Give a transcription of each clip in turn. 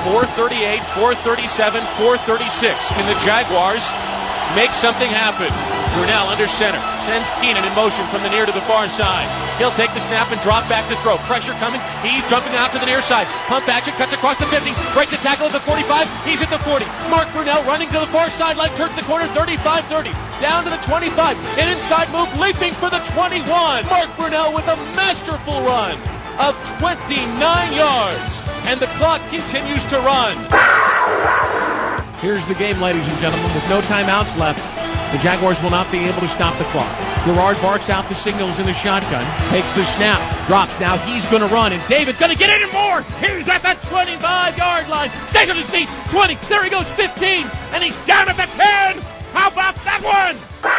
4:38, 4:37, 4:36. Can the Jaguars make something happen? Brunell under center. Sends Keenan in motion from the near to the far side. He'll take the snap and drop back to throw. Pressure coming. He's jumping out to the near side. Pump action, cuts across the 50. Breaks a tackle at the 45. He's at the 40. Mark Brunell running to the far sideline. Turns the corner. 35-30. Down to the 25. An inside move. Leaping for the 21. Mark Brunell with a masterful run of 29 yards. And the clock continues to run. Here's the game, ladies and gentlemen. With no timeouts left, the Jaguars will not be able to stop the clock. Gerard barks out the signals in the shotgun. Takes the snap. Drops. Now he's going to run. And David's going to get in and more. He's at the 25-yard line. Stays on his feet. 20. There he goes. 15. And he's down at the 10. How about that one?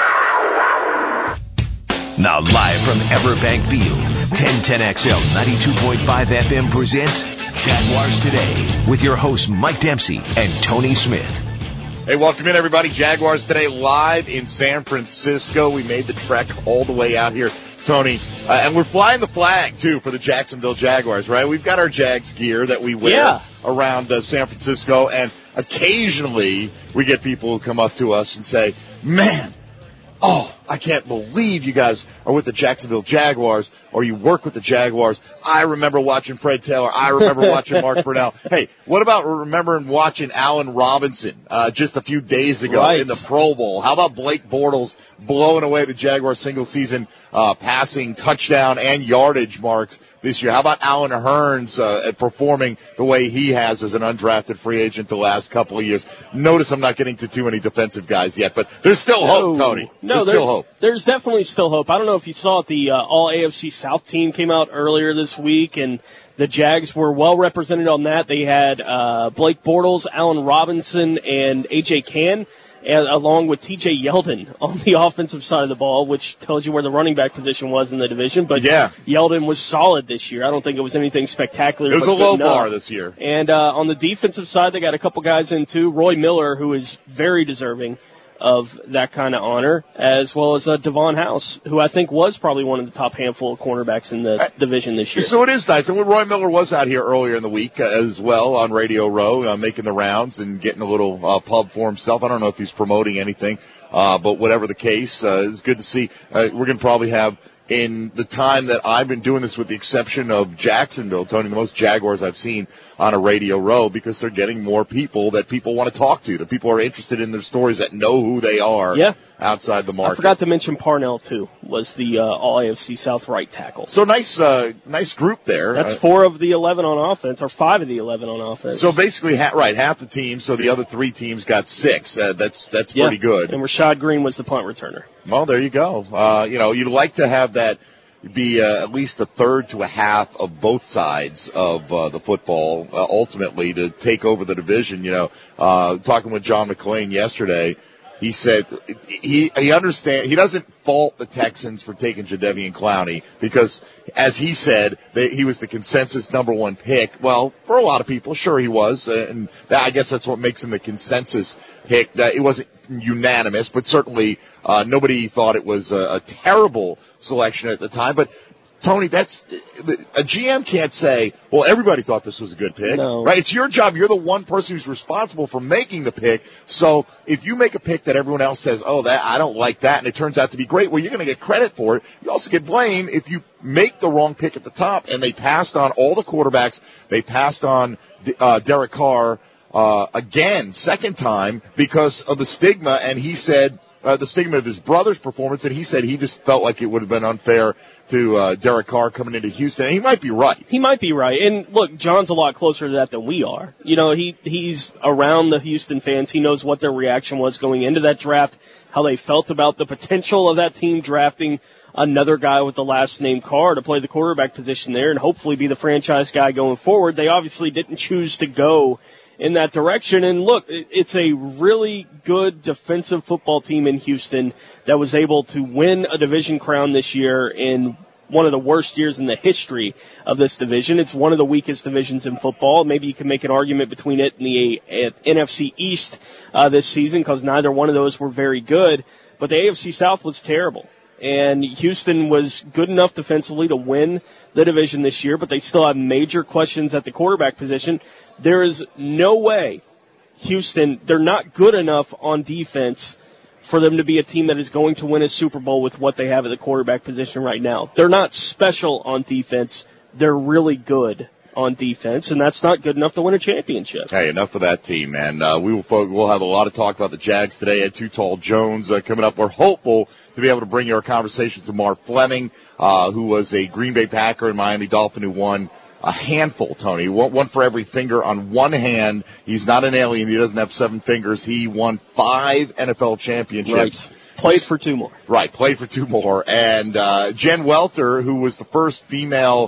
Now live from Everbank Field, 1010XL 92.5 FM presents Jaguars Today with your hosts Mike Dempsey and Tony Smith. Hey, welcome in, everybody. Jaguars Today live in San Francisco. We made the trek all the way out here, Tony. And we're flying the flag, too, for the Jacksonville Jaguars, right? We've got our Jags gear that we wear around San Francisco. And occasionally we get people who come up to us and say, man, I can't believe you guys are with the Jacksonville Jaguars, or you work with the Jaguars. I remember watching Fred Taylor. I remember watching Mark Brunell. Hey, what about remembering watching Allen Robinson just a few days ago in the Pro Bowl? How about Blake Bortles blowing away the Jaguars single-season passing touchdown and yardage marks this year? How about Allen Hurns performing the way he has as an undrafted free agent the last couple of years? Notice I'm not getting to too many defensive guys yet, but there's still hope, Tony. There's still hope. There's definitely still hope. I don't know if you saw it. The All-AFC South team came out earlier this week, and the Jags were well represented on that. They had Blake Bortles, Allen Robinson, and A.J. Cann, along with T.J. Yeldon on the offensive side of the ball, which tells you where the running back position was in the division. But Yeldon was solid this year. I don't think it was anything spectacular. It was a low bar this year. And on the defensive side, they got a couple guys in, too. Roy Miller, who is very deserving of that kind of honor, as well as Devon House, who I think was probably one of the top handful of cornerbacks in the division this year. So it is nice. And Roy Miller was out here earlier in the week as well on Radio Row, making the rounds and getting a little pub for himself. I don't know if he's promoting anything, but whatever the case, it's good to see. We're going to probably have, in the time that I've been doing this, with the exception of Jacksonville, Tony, the most Jaguars I've seen on a Radio Row, because they're getting more people that people want to talk to, that people are interested in their stories, that know who they are outside the market. I forgot to mention Parnell, too, was the All-AFC South right tackle. So nice group there. That's 4 of the 11 on offense, or 5 of the 11 on offense. So basically, half the team, so the other 3 teams got 6. That's pretty good. And Rashad Green was the punt returner. Well, there you go. You'd like to have that be at least a third to a half of both sides of the football, ultimately, to take over the division. Talking with John McClain yesterday, he said he understands. He doesn't fault the Texans for taking Jadeveon Clowney because, as he said, he was the consensus number 1 pick. Well, for a lot of people, sure he was, and I guess that's what makes him the consensus pick. It wasn't unanimous, but certainly nobody thought it was a terrible selection at the time. But Tony, a GM can't say, well, everybody thought this was a good pick, right? It's your job. You're the one person who's responsible for making the pick. So if you make a pick that everyone else says, I don't like that, and it turns out to be great, well, you're going to get credit for it. You also get blame if you make the wrong pick at the top, and they passed on all the quarterbacks. They passed on Derek Carr again, second time, because of the stigma, and he said the stigma of his brother's performance, and he said he just felt like it would have been unfair to Derek Carr coming into Houston. And he might be right. He might be right. And look, John's a lot closer to that than we are. He's around the Houston fans. He knows what their reaction was going into that draft, how they felt about the potential of that team drafting another guy with the last name Carr to play the quarterback position there and hopefully be the franchise guy going forward. They obviously didn't choose to go in that direction. And look, it's a really good defensive football team in Houston that was able to win a division crown this year in one of the worst years in the history of this division. It's one of the weakest divisions in football. Maybe you can make an argument between it and the NFC East this season, because neither one of those were very good. But the AFC South was terrible. and Houston was good enough defensively to win the division this year, but they still have major questions at the quarterback position. There is no way Houston, they're not good enough on defense for them to be a team that is going to win a Super Bowl with what they have at the quarterback position right now. They're not special on defense. They're really good on defense, and that's not good enough to win a championship. Hey, enough of that team, man. We'll have a lot of talk about the Jags today. At Too Tall Jones coming up. We're hopeful to be able to bring you our conversations with Mark Fleming, who was a Green Bay Packer and Miami Dolphin who won a handful, Tony. One for every finger on one hand. He's not an alien. He doesn't have 7 fingers. He won 5 NFL championships. Right. Played for 2 more. Right, played for 2 more. And Jen Welter, who was the first female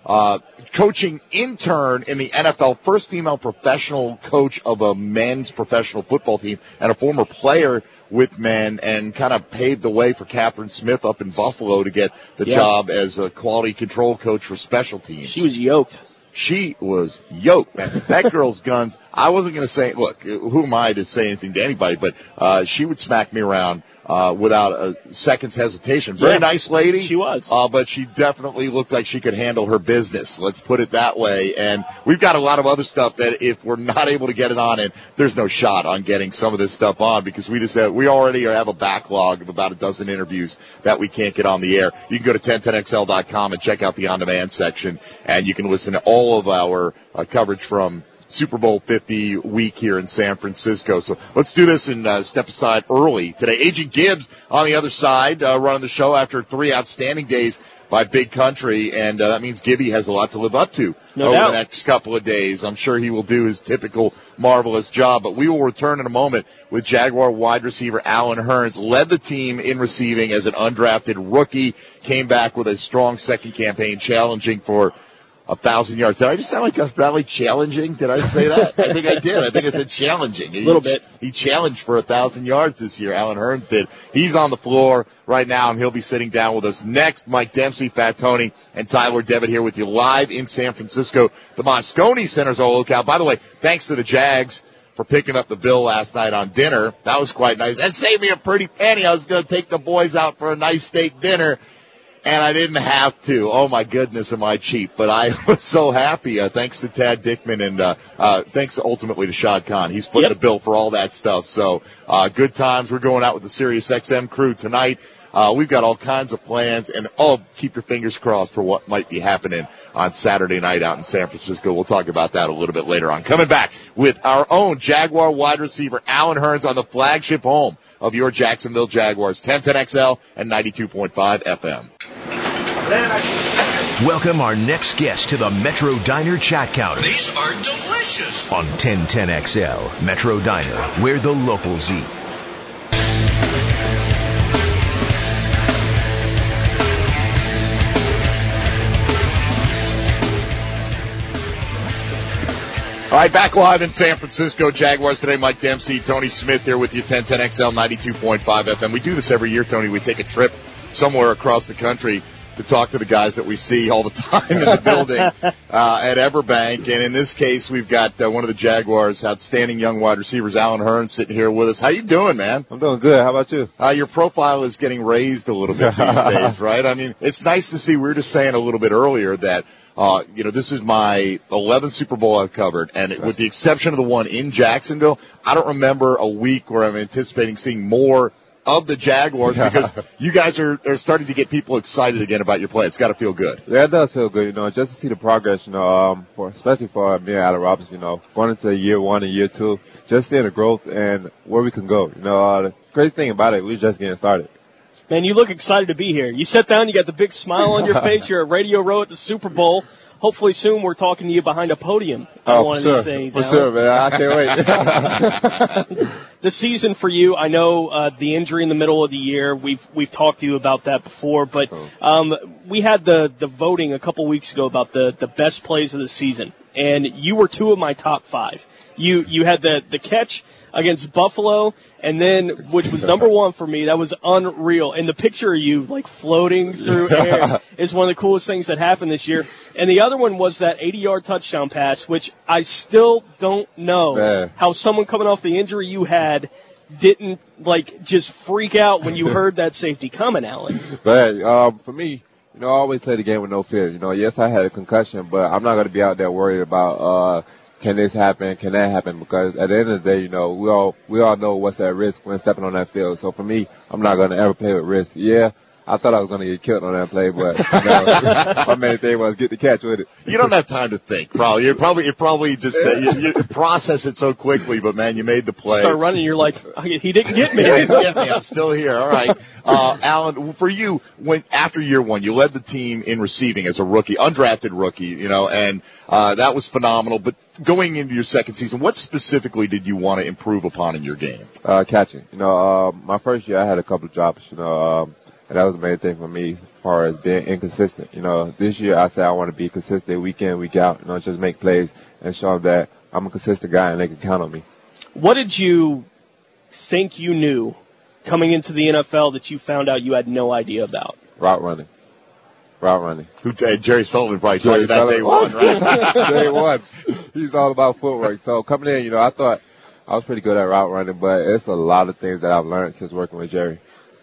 coaching intern in the NFL, first female professional coach of a men's professional football team, and a former player with men, and kind of paved the way for Catherine Smith up in Buffalo to get the job as a quality control coach for special teams. She was yoked. She was yoked, man. That girl's guns. I wasn't going to say, look, who am I to say anything to anybody, but she would smack me around without a second's hesitation. Very nice lady. She was. But she definitely looked like she could handle her business. Let's put it that way. And we've got a lot of other stuff that if we're not able to get it on, and there's no shot on getting some of this stuff on because we already have a backlog of about a dozen interviews that we can't get on the air. You can go to 1010XL.com and check out the on-demand section, and you can listen to all of our coverage from Super Bowl 50 week here in San Francisco. So let's do this and step aside early today. Agent Gibbs on the other side running the show after 3 outstanding days by Big Country, and that means Gibby has a lot to live up to over the next couple of days. I'm sure he will do his typical marvelous job, but we will return in a moment with Jaguar wide receiver Allen Hurns. Led the team in receiving as an undrafted rookie, came back with a strong second campaign challenging for 1,000 yards. Did I just sound like Gus Bradley challenging? Did I say that? I think I did. I think I said challenging. A little bit. He challenged for 1,000 yards this year. Allen Hurns did. He's on the floor right now, and he'll be sitting down with us next. Mike Dempsey, Fat Tony, and Tyler Devitt here with you live in San Francisco. The Moscone Center's on lookout. By the way, thanks to the Jags for picking up the bill last night on dinner. That was quite nice. That saved me a pretty penny. I was going to take the boys out for a nice steak dinner, and I didn't have to. Oh, my goodness, am I cheap. But I was so happy, thanks to Tad Dickman and thanks ultimately to Shad Khan. He's footing the bill for all that stuff. So good times. We're going out with the Sirius XM crew tonight. We've got all kinds of plans, and keep your fingers crossed for what might be happening on Saturday night out in San Francisco. We'll talk about that a little bit later on. Coming back with our own Jaguar wide receiver, Allen Hurns, on the flagship home of your Jacksonville Jaguars, 1010XL and 92.5 FM. Welcome our next guest to the Metro Diner Chat Counter. These are delicious. On 1010XL, Metro Diner, where the locals eat. All right, back live in San Francisco. Jaguars today. Mike Dempsey, Tony Smith here with you, 1010XL, 92.5 FM. We do this every year, Tony. We take a trip somewhere across the country to talk to the guys that we see all the time in the building at Everbank. And in this case, we've got one of the Jaguars' outstanding young wide receivers, Allen Hurns, sitting here with us. How you doing, man? I'm doing good. How about you? Your profile is getting raised a little bit these days, right? I mean, it's nice to see. We were just saying a little bit earlier that this is my 11th Super Bowl I've covered, and with the exception of the one in Jacksonville, I don't remember a week where I'm anticipating seeing more of the Jaguars because you guys are starting to get people excited again about your play. It's got to feel good. Yeah, it does feel good, just to see the progress, especially for me and Allen Robinson, going into year 1 and year 2, just seeing the growth and where we can go. The crazy thing about it, we're just getting started. Man, you look excited to be here. You sit down, you got the big smile on your face. You're at Radio Row at the Super Bowl. Hopefully soon we're talking to you behind a podium on one of these days. For sure, man. I can't wait. The season for you, I know the injury in the middle of the year. We've talked to you about that before, but we had the voting a couple weeks ago about the best plays of the season, and you were 2 of my top 5. You had the catch against Buffalo, and then, which was number 1 for me, that was unreal. And the picture of you, floating through air is one of the coolest things that happened this year. And the other one was that 80-yard touchdown pass, which I still don't know how someone coming off the injury you had didn't just freak out when you heard that safety coming, Alan? But for me, I always play the game with no fear. Yes, I had a concussion, but I'm not going to be out there worried about can this happen, can that happen? Because at the end of the day, we all know what's at risk when stepping on that field. So for me, I'm not going to ever play with risk. Yeah, I thought I was going to get killed on that play, but my main thing was get the catch with it. You don't have time to think, probably. You probably just you process it so quickly, but man, you made the play. Start running, you're like, he didn't get me. He didn't get me. I'm still here. All right, Alan. For you, after year one, you led the team in receiving as a rookie, undrafted rookie, and that was phenomenal. But going into your second season, what specifically did you want to improve upon in your game? Catching. My first year I had a couple of drops. And that was the main thing for me as far as being inconsistent. This year I said I want to be consistent week in, week out, just make plays and show them that I'm a consistent guy and they can count on me. What did you think you knew coming into the NFL that you found out you had no idea about? Route running. Jerry Sullivan probably told you that day one, right? Day one. He's all about footwork. So coming in, I thought I was pretty good at route running, but it's a lot of things that I've learned since working with Jerry.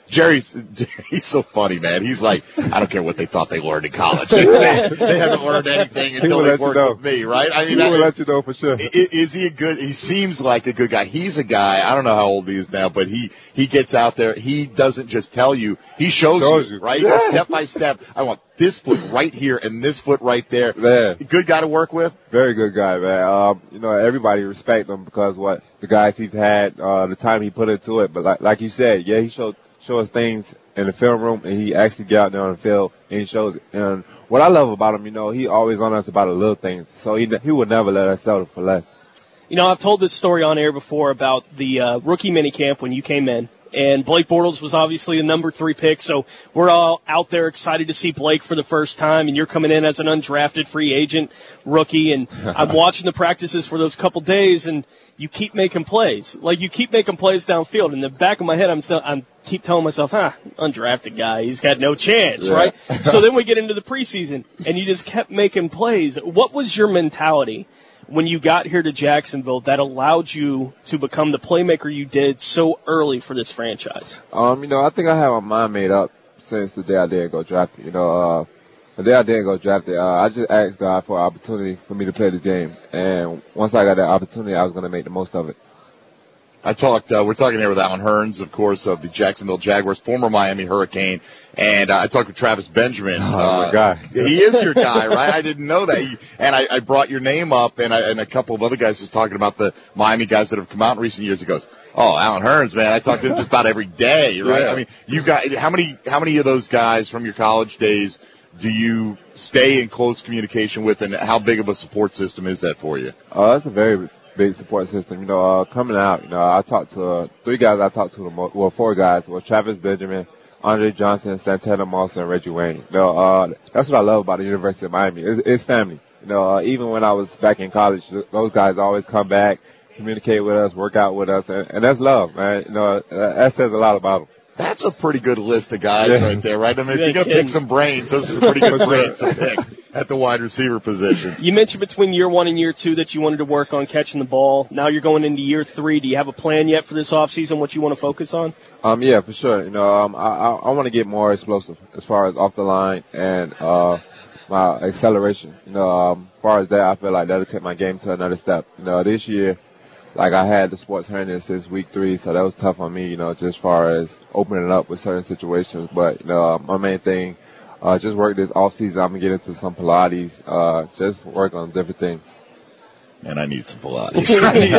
He's so funny, man. He's like, I don't care what they thought they learned in college. They haven't learned anything until they worked with me, right? He will let you know for sure. Is he he seems like a good guy. He's a guy, I don't know how old he is now, but he gets out there. He doesn't just tell you, he shows you, right? Yeah. Step by step. I want this foot right here and this foot right there. Man. Good guy to work with? Very good guy, man. Everybody respect him because the guys he's had, the time he put into it. But like you said, yeah, he show us things in the film room, and he actually get out there on the field and he shows it. And what I love about him, he always on us about the little things. So he would never let us settle for less. I've told this story on air before about the rookie minicamp when you came in. And Blake Bortles was obviously the number 3 pick, so we're all out there excited to see Blake for the first time, and you're coming in as an undrafted free agent rookie, and I'm watching the practices for those couple days, and you keep making plays. You keep making plays downfield. In the back of my head, I'm keep telling myself, undrafted guy, he's got no chance, right? So then we get into the preseason, and you just kept making plays. What was your mentality when you got here to Jacksonville that allowed you to become the playmaker you did so early for this franchise? I think I had my mind made up since the day I didn't go drafted. The day I didn't go drafted, I just asked God for an opportunity for me to play this game. And once I got that opportunity, I was going to make the most of it. We're talking here with Alan Hearns, of course, of the Jacksonville Jaguars, former Miami Hurricane. And I talked with Travis Benjamin. My guy. He is your guy, right? I didn't know that. And I brought your name up, and a couple of other guys was talking about the Miami guys that have come out in recent years. He goes, Alan Hearns, man, I talk to him just about every day, right? Yeah. I mean, you got how many of those guys from your college days do you stay in close communication with, and how big of a support system is that for you? That's a very big support system. Coming out, I talked to 3 guys. I talked to them, 4 guys. Travis Benjamin, Andre Johnson, Santana Moss, and Reggie Wayne. That's what I love about the University of Miami. It's family. Even when I was back in college, those guys always come back, communicate with us, work out with us, and that's love, man. That says a lot about them. That's a pretty good list of guys right there, right? I mean, if you're going to pick some brains, those are some pretty good brains to pick at the wide receiver position. You mentioned between year 1 and year 2 that you wanted to work on catching the ball. Now you're going into year 3. Do you have a plan yet for this offseason, what you want to focus on? Yeah, for sure. I want to get more explosive as far as off the line and my acceleration. As far as that, I feel like that'll take my game to another step. This year, I had the sports hernia since week 3, so that was tough on me, just as far as opening up with certain situations. But, my main thing, just work this off season. I'm going to get into some Pilates, just work on different things. Man, I need some Pilates.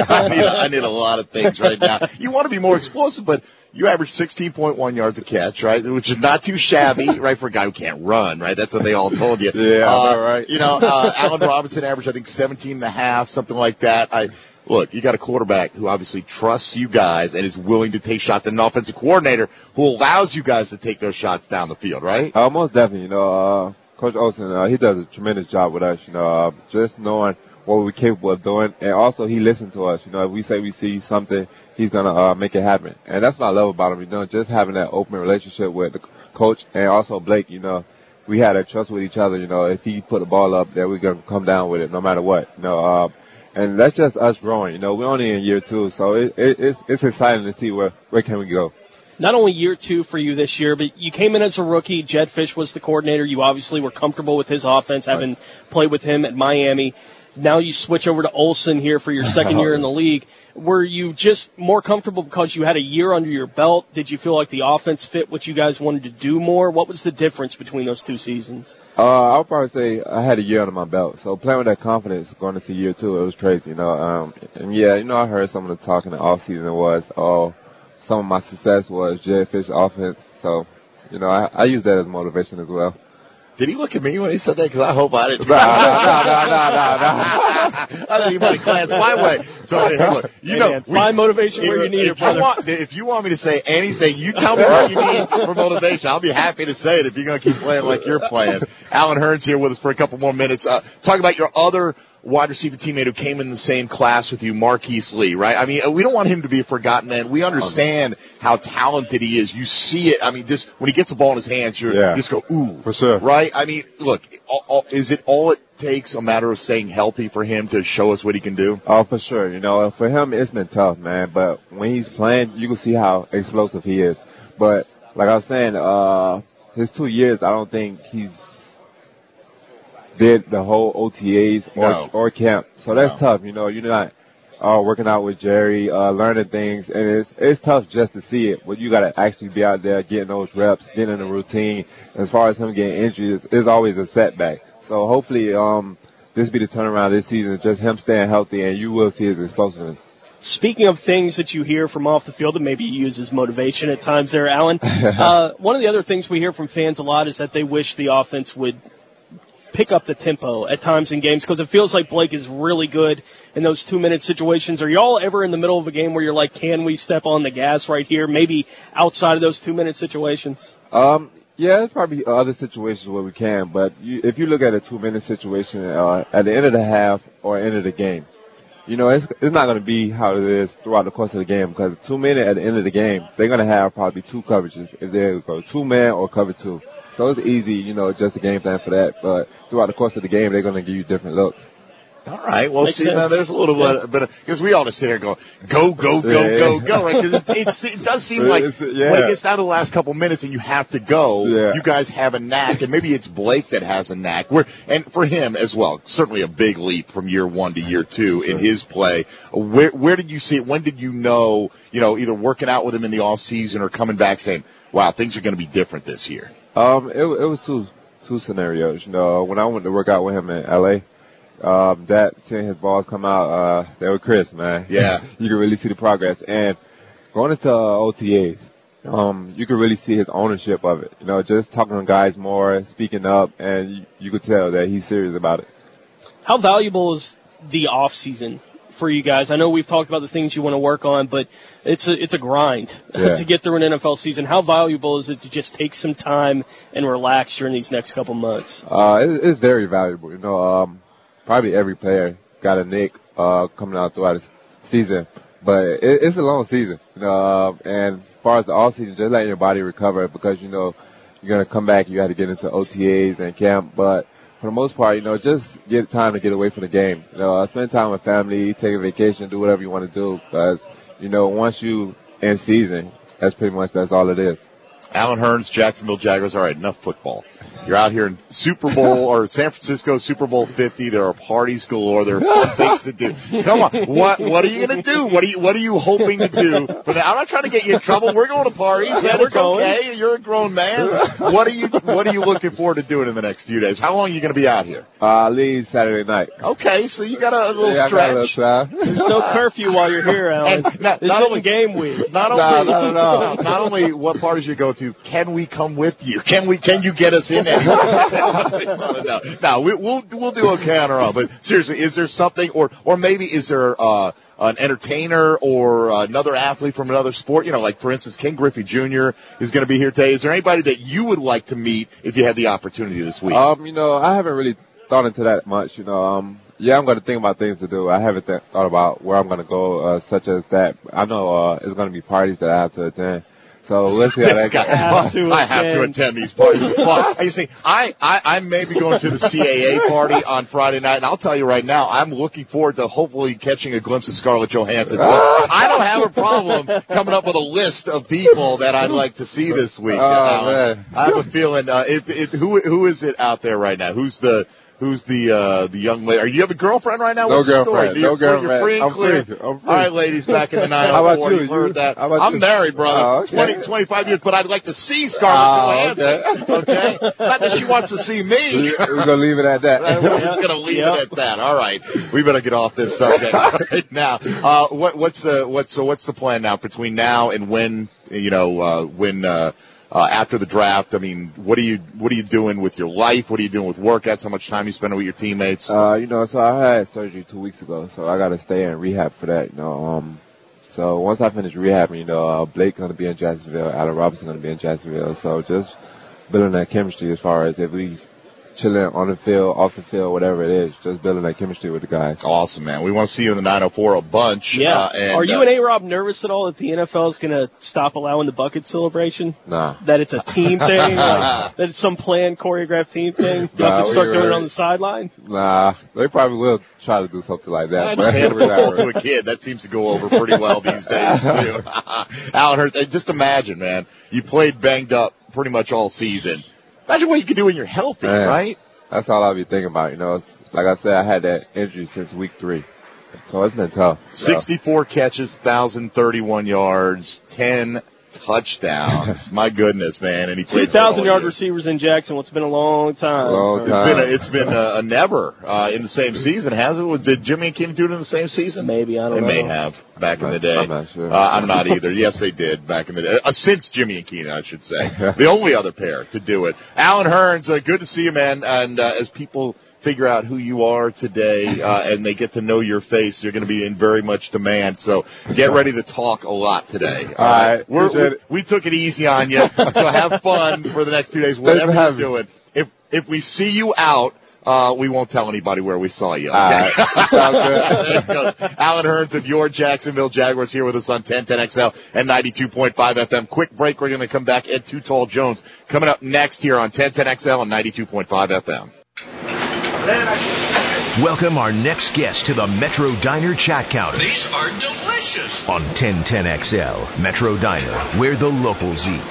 I need a lot of things right now. You want to be more explosive, but you average 16.1 yards a catch, right? Which is not too shabby, right, for a guy who can't run, right? That's what they all told you. Yeah, right. Allen Robinson averaged, I think, 17.5, something like that. Look, you got a quarterback who obviously trusts you guys and is willing to take shots, and an offensive coordinator who allows you guys to take those shots down the field, right? Most definitely. Coach Olsen, he does a tremendous job with us, just knowing what we're capable of doing. And also, he listens to us. If we say we see something, he's going to make it happen. And that's what I love about him, just having that open relationship with the coach and also Blake, we had that trust with each other. If he put the ball up there, we're going to come down with it no matter what. And that's just us growing. You know, we're only in year 2, so it's exciting to see where can we go. Not only year 2 for you this year, but you came in as a rookie. Jedd Fisch was the coordinator. You obviously were comfortable with his offense, having played with him at Miami. Now you switch over to Olsen here for your second year in the league. Were you just more comfortable because you had a year under your belt? Did you feel like the offense fit what you guys wanted to do more? What was the difference between those 2 seasons? I would probably say I had a year under my belt. So playing with that confidence going into year 2, it was crazy, you know. And yeah, you know, I heard some of the talk in the offseason was, some of my success was Jedd Fisch offense. So, you know, I use that as motivation as well. Did he look at me when he said that? Because I hope I didn't. No. I thought he might have glanced my way. So, hey, look, find motivation where you need it, brother. If you want me to say anything, you tell me what you need for motivation. I'll be happy to say it if you're going to keep playing like you're playing. Alan Hearns here with us for a couple more minutes. Talk about your other wide receiver teammate who came in the same class with you, Marquise Lee, right? I mean, we don't want him to be a forgotten man. We understand how talented he is. You see it. I mean, when he gets the ball in his hands, you just go, ooh. For sure. Right? I mean, look, is it all it takes a matter of staying healthy for him to show us what he can do? Oh, for sure. You know, for him, it's been tough, man. But when he's playing, you can see how explosive he is. But like I was saying, his 2 years, I don't think he's did the whole OTAs or camp. So that's tough. You know, you're not working out with Jerry, learning things, and it's tough just to see it. But you got to actually be out there getting those reps, getting in the routine. As far as him getting injuries, it's always a setback. So hopefully this be the turnaround this season, just him staying healthy, and you will see his explosiveness. Speaking of things that you hear from off the field that maybe you use as motivation at times there, Alan, one of the other things we hear from fans a lot is that they wish the offense would pick up the tempo at times in games because it feels like Blake is really good in those 2-minute situations. Are y'all ever in the middle of a game where you're like, can we step on the gas right here, maybe outside of those 2-minute situations? Yeah, there's probably other situations where we can, but if you look at a 2-minute situation at the end of the half or end of the game, you know, it's not going to be how it is throughout the course of the game because 2 minutes at the end of the game, they're going to have probably 2 coverages if they go 2-man or cover 2. So it's easy, you know, just a game plan for that. But throughout the course of the game, they're going to give you different looks. All right. Well, now there's a little bit, because we all just sit here and go, go, right? Because it does seem like when it gets down to the last couple minutes and you have to go, you guys have a knack, and maybe it's Blake that has a knack. And for him as well, certainly a big leap from year 1 to year 2 in his play. Where did you see it? When did you know, either working out with him in the off season or coming back saying, wow, things are going to be different this year? It was two scenarios. You know, when I went to work out with him in LA, seeing his balls come out, they were crisp, man. Yeah. You could really see the progress. And going into OTAs, you could really see his ownership of it. You know, just talking to guys more, speaking up, and you could tell that he's serious about it. How valuable is the off season for you guys? I know we've talked about the things you want to work on, but it's a grind to get through an NFL season. How valuable is it to just take some time and relax during these next couple months? It's very valuable. You know, probably every player got a nick coming out throughout the season, but it's a long season. You know, and as far as the off season, just letting your body recover because you know you're gonna come back. You got to get into OTAs and camp, but for the most part, you know, just get time to get away from the game. You know, spend time with family, take a vacation, do whatever you want to do. Because, you know, once you end season, that's all it is. Alan Hearns, Jacksonville Jaguars. All right, enough football. You're out here in Super Bowl or San Francisco Super Bowl 50. There are parties galore. There are fun things to do. Come on, what are you going to do? What are you hoping to do? I'm not trying to get you in trouble. We're going to parties. Man, it's okay. You're a grown man. What are you looking forward to doing in the next few days? How long are you going to be out here? I leave Saturday night. Okay, so you got a little stretch. There's no curfew while you're here, Alan. This isn't game week. Not only what parties you go to, can we come with you? Can you get us in there? No, we'll do okay on our own. But seriously, is there something, or maybe is there an entertainer or another athlete from another sport? You know, like for instance, Ken Griffey Jr. is going to be here today. Is there anybody that you would like to meet if you had the opportunity this week? You know, I haven't really thought into that much. You know, I'm going to think about things to do. I haven't thought about where I'm going to go, such as that. I know it's going to be parties that I have to attend. So let's see how that goes. I have to attend these parties. You see, I may be going to the CAA party on Friday night, and I'll tell you right now, I'm looking forward to hopefully catching a glimpse of Scarlett Johansson. So I don't have a problem coming up with a list of people that I'd like to see this week. Man. I have a feeling, who is it out there right now? Who's the young lady? Are you have a girlfriend right now? No What's girlfriend. The story? No girlfriend. You're free and clear. I'm free. All right, ladies, back in the 904. How about you? Heard that. How about I'm you? married, brother. Okay. 25 years, but I'd like to see Scarlett Johansson. Okay. Not that she wants to see me. We're going to leave it at that. We're just going to leave it at that. All right. We better get off this subject right now. What's the plan now between now and when, after the draft? I mean, what are you doing with your life? What are you doing with workouts? How much time you spending with your teammates? So I had surgery 2 weeks ago, so I got to stay in rehab for that. So once I finish rehabbing, Blake going to be in Jacksonville, Allen Robinson going to be in Jacksonville. So just building that chemistry as far as if we chilling on the field, off the field, whatever it is, just building that chemistry with the guys. Awesome, man. We want to see you in the 904 a bunch. Yeah. Are you and A-Rob nervous at all that the NFL is going to stop allowing the bucket celebration? Nah. That it's a team thing? That it's some planned, choreographed team thing? You have to start doing it on the sideline? Nah. They probably will try to do something like that. Just hand football to a kid. That seems to go over pretty well these days, too. Alan Hurts, just imagine, man. You played banged up pretty much all season. Imagine what you can do when you're healthy, right? That's all I'll be thinking about. It's, like I said, I had that injury since week 3. So it's been tough. 64 catches, 1,031 yards, 10 touchdowns. My goodness, man. And he played 2,000-yard receivers in Jacksonville. It's been a long time. It's been a never in the same season, hasn't it? Did Jimmy and Keenan do it in the same season? Maybe. I don't know. They may have back in the day. I'm not sure. I'm not either. Yes, they did back in the day. Since Jimmy and Keenan, I should say. The only other pair to do it. Alan Hearns, good to see you, man. And as people figure out who you are today, and they get to know your face, you're going to be in very much demand. So get ready to talk a lot today. All right. We took it easy on you, so have fun for the next 2 days, whatever you're doing. If we see you out, we won't tell anybody where we saw you. Okay? There it goes. Alan Hearns of your Jacksonville Jaguars here with us on 1010XL and 92.5 FM. Quick break. We're going to come back. Ed Too Tall Jones coming up next here on 1010XL and 92.5 FM. Welcome our next guest to the Metro Diner Chat Counter. These are delicious. On 1010XL, Metro Diner, where the locals eat.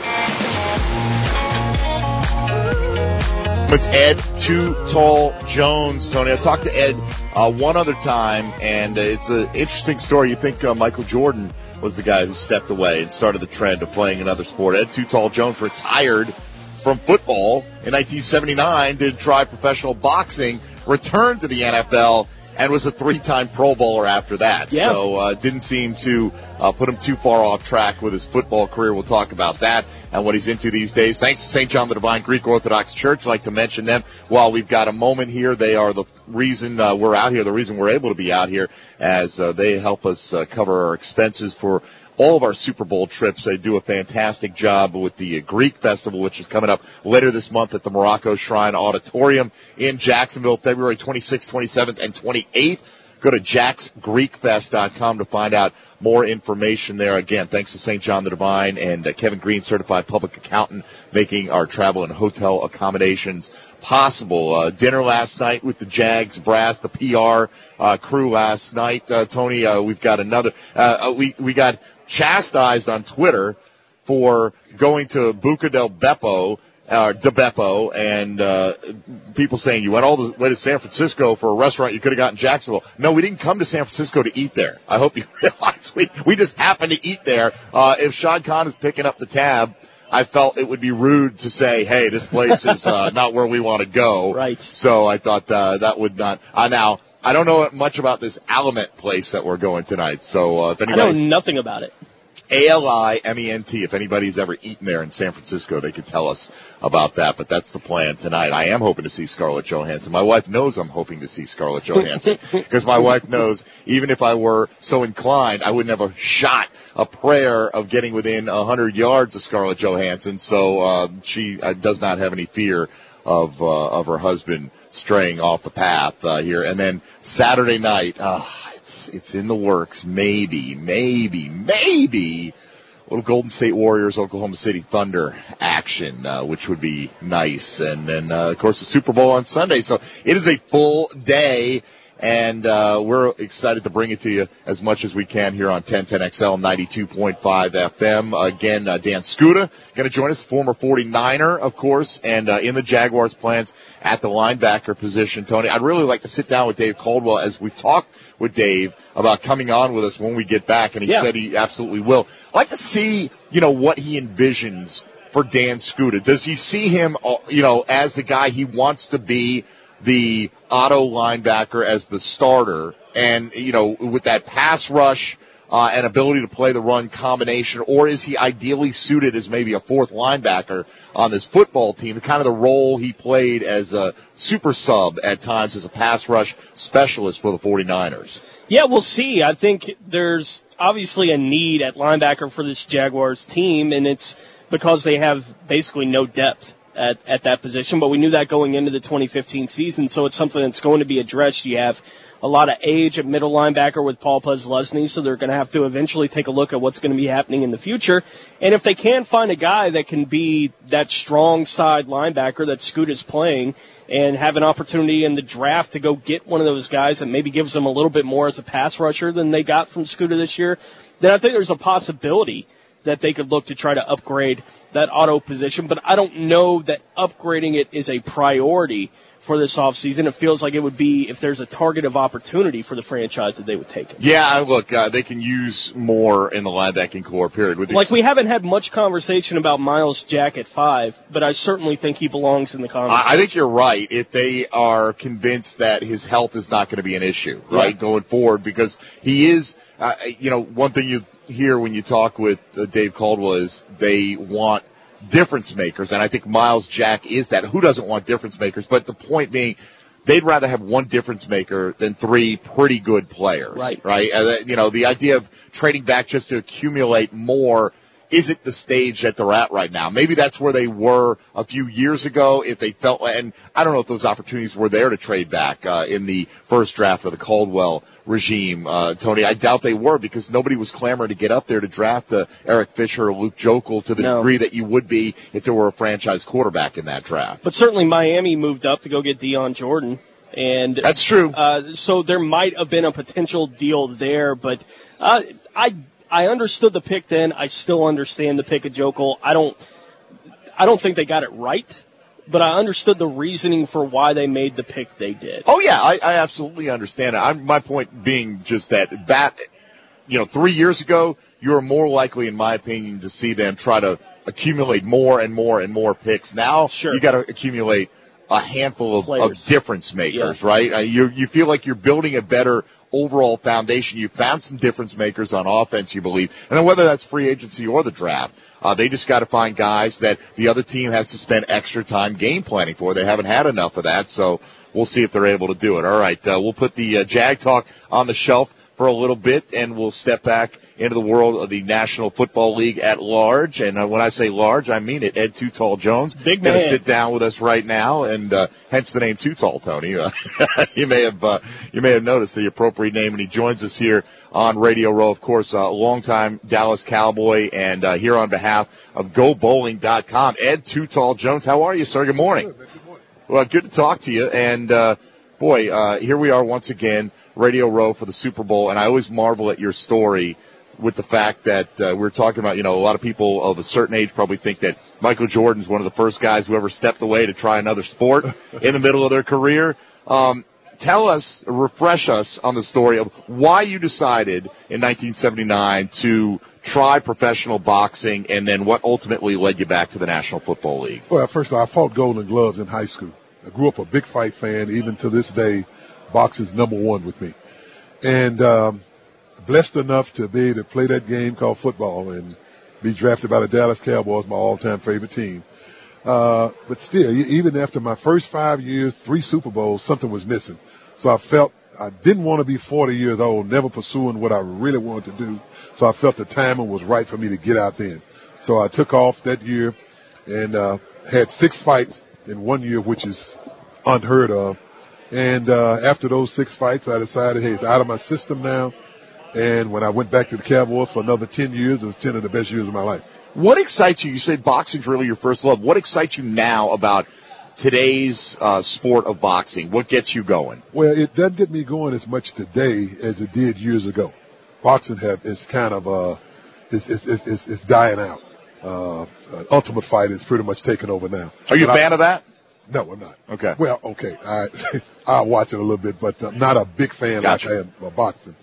It's Ed Too Tall Jones, Tony. I talked to Ed one other time, and it's an interesting story. You think Michael Jordan was the guy who stepped away and started the trend of playing another sport. Ed Too Tall Jones retired from football in 1979, did try professional boxing, returned to the NFL, and was a 3-time Pro Bowler after that. Yeah. So didn't seem to put him too far off track with his football career. We'll talk about that and what he's into these days. Thanks to St. John the Divine Greek Orthodox Church. I'd like to mention them while we've got a moment here. They are the reason we're out here, the reason we're able to be out here, as they help us cover our expenses for all of our Super Bowl trips. They do a fantastic job with the Greek Festival, which is coming up later this month at the Morocco Shrine Auditorium in Jacksonville, February 26th, 27th, and 28th. Go to jacksgreekfest.com to find out more information there. Again, thanks to St. John the Divine and Kevin Green, certified public accountant, making our travel and hotel accommodations possible. Dinner last night with the Jags brass, the PR crew last night. Tony, we've got another. We got chastised on Twitter for going to Buca del Beppo, de Beppo, and people saying you went all the way to San Francisco for a restaurant you could have gotten in Jacksonville. No, we didn't come to San Francisco to eat there. I hope you realize we just happened to eat there. If Shad Khan is picking up the tab, I felt it would be rude to say, hey, this place is not where we want to go. Right. So I thought that would not. Now, I don't know much about this Aliment place that we're going tonight. So if anybody, I know nothing about it. ALIMENT. If anybody's ever eaten there in San Francisco, they could tell us about that. But that's the plan tonight. I am hoping to see Scarlett Johansson. My wife knows I'm hoping to see Scarlett Johansson because my wife knows even if I were so inclined, I wouldn't have a shot, a prayer of getting within 100 yards of Scarlett Johansson. So she does not have any fear of her husband straying off the path here. And then Saturday night, it's in the works. Maybe little Golden State Warriors, Oklahoma City Thunder action, which would be nice. And then, of course, the Super Bowl on Sunday. So it is a full day. And we're excited to bring it to you as much as we can here on 1010XL 92.5 FM. Again, Dan Skuta going to join us, former 49er, of course, and in the Jaguars' plans at the linebacker position. Tony, I'd really like to sit down with Dave Caldwell as we've talked with Dave about coming on with us when we get back, and he said he absolutely will. I'd like to see, what he envisions for Dan Skuta. Does he see him, as the guy he wants to be, the auto linebacker as the starter, and, with that pass rush and ability to play the run combination, or is he ideally suited as maybe a fourth linebacker on this football team, kind of the role he played as a super sub at times as a pass rush specialist for the 49ers? Yeah, we'll see. I think there's obviously a need at linebacker for this Jaguars team, and it's because they have basically no depth at that position, but we knew that going into the 2015 season, so it's something that's going to be addressed. You have a lot of age at middle linebacker with Paul Posluszny, so they're going to have to eventually take a look at what's going to be happening in the future. And if they can find a guy that can be that strong side linebacker that Scuta's playing and have an opportunity in the draft to go get one of those guys that maybe gives them a little bit more as a pass rusher than they got from Skuta this year, then I think there's a possibility that they could look to try to upgrade that auto position. But I don't know that upgrading it is a priority for this offseason. It feels like it would be if there's a target of opportunity for the franchise that they would take it. Yeah, look, they can use more in the linebacking core, period. We haven't had much conversation about Myles Jack at 5, but I certainly think he belongs in the conversation. I think you're right if they are convinced that his health is not going to be an issue, right, going forward, because he is, one thing you hear when you talk with Dave Caldwell is they want difference makers, and I think Myles Jack is that. Who doesn't want difference makers? But the point being, they'd rather have one difference maker than three pretty good players, right? The idea of trading back just to accumulate more isn't the stage that they're at right now. Maybe that's where they were a few years ago if they felt, and I don't know if those opportunities were there to trade back in the first draft of the Caldwell regime, Tony. I doubt they were, because nobody was clamoring to get up there to draft Eric Fisher or Luke Jokel to the degree that you would be if there were a franchise quarterback in that draft. But certainly Miami moved up to go get Deion Jordan. And that's true. So there might have been a potential deal there, but I understood the pick then. I still understand the pick of Jokel. I don't think they got it right, but I understood the reasoning for why they made the pick they did. Oh yeah, I absolutely understand it. My point being just that 3 years ago, you were more likely, in my opinion, to see them try to accumulate more and more and more picks. Now you got to accumulate a handful of difference makers, right? You feel like you're building a better overall foundation. You found some difference makers on offense, you believe. And then whether that's free agency or the draft, they just got to find guys that the other team has to spend extra time game planning for. They haven't had enough of that, so we'll see if they're able to do it. All right, we'll put the Jag Talk on the shelf for a little bit, and we'll step back into the world of the National Football League at large. And when I say large, I mean it. Ed Too Tall Jones big man, going to sit down with us right now, and hence the name Too Tall, Tony. You may have noticed the appropriate name, and he joins us here on Radio Row. Of course, a longtime Dallas Cowboy, and here on behalf of GoBowling.com, Ed Too Tall Jones. How are you, sir? Good morning. Good morning. Well, good to talk to you. And here we are once again, Radio Row for the Super Bowl, and I always marvel at your story with the fact that we're talking about, a lot of people of a certain age probably think that Michael Jordan's one of the first guys who ever stepped away to try another sport in the middle of their career. Tell us, refresh us on the story of why you decided in 1979 to try professional boxing, and then what ultimately led you back to the National Football League. Well, first of all, I fought Golden Gloves in high school. I grew up a big fight fan. Even to this day, boxing's number one with me. And blessed enough to be able to play that game called football and be drafted by the Dallas Cowboys, my all-time favorite team. But still, even after my first 5 years, 3 Super Bowls, something was missing. So I felt I didn't want to be 40 years old, never pursuing what I really wanted to do. So I felt the timing was right for me to get out then. So I took off that year and had 6 fights in 1 year, which is unheard of. And after those 6 fights, I decided, hey, it's out of my system now. And when I went back to the Cowboys for another 10 years, it was 10 of the best years of my life. What excites you? You say boxing's really your first love. What excites you now about today's sport of boxing? What gets you going? Well, it doesn't get me going as much today as it did years ago. Boxing is kind of it's dying out. Ultimate Fighter is pretty much taken over now. Are you a fan of that? No, I'm not. Okay. Well, okay. I'll watch it a little bit, but I'm not a big fan Gotcha. like I am of boxing.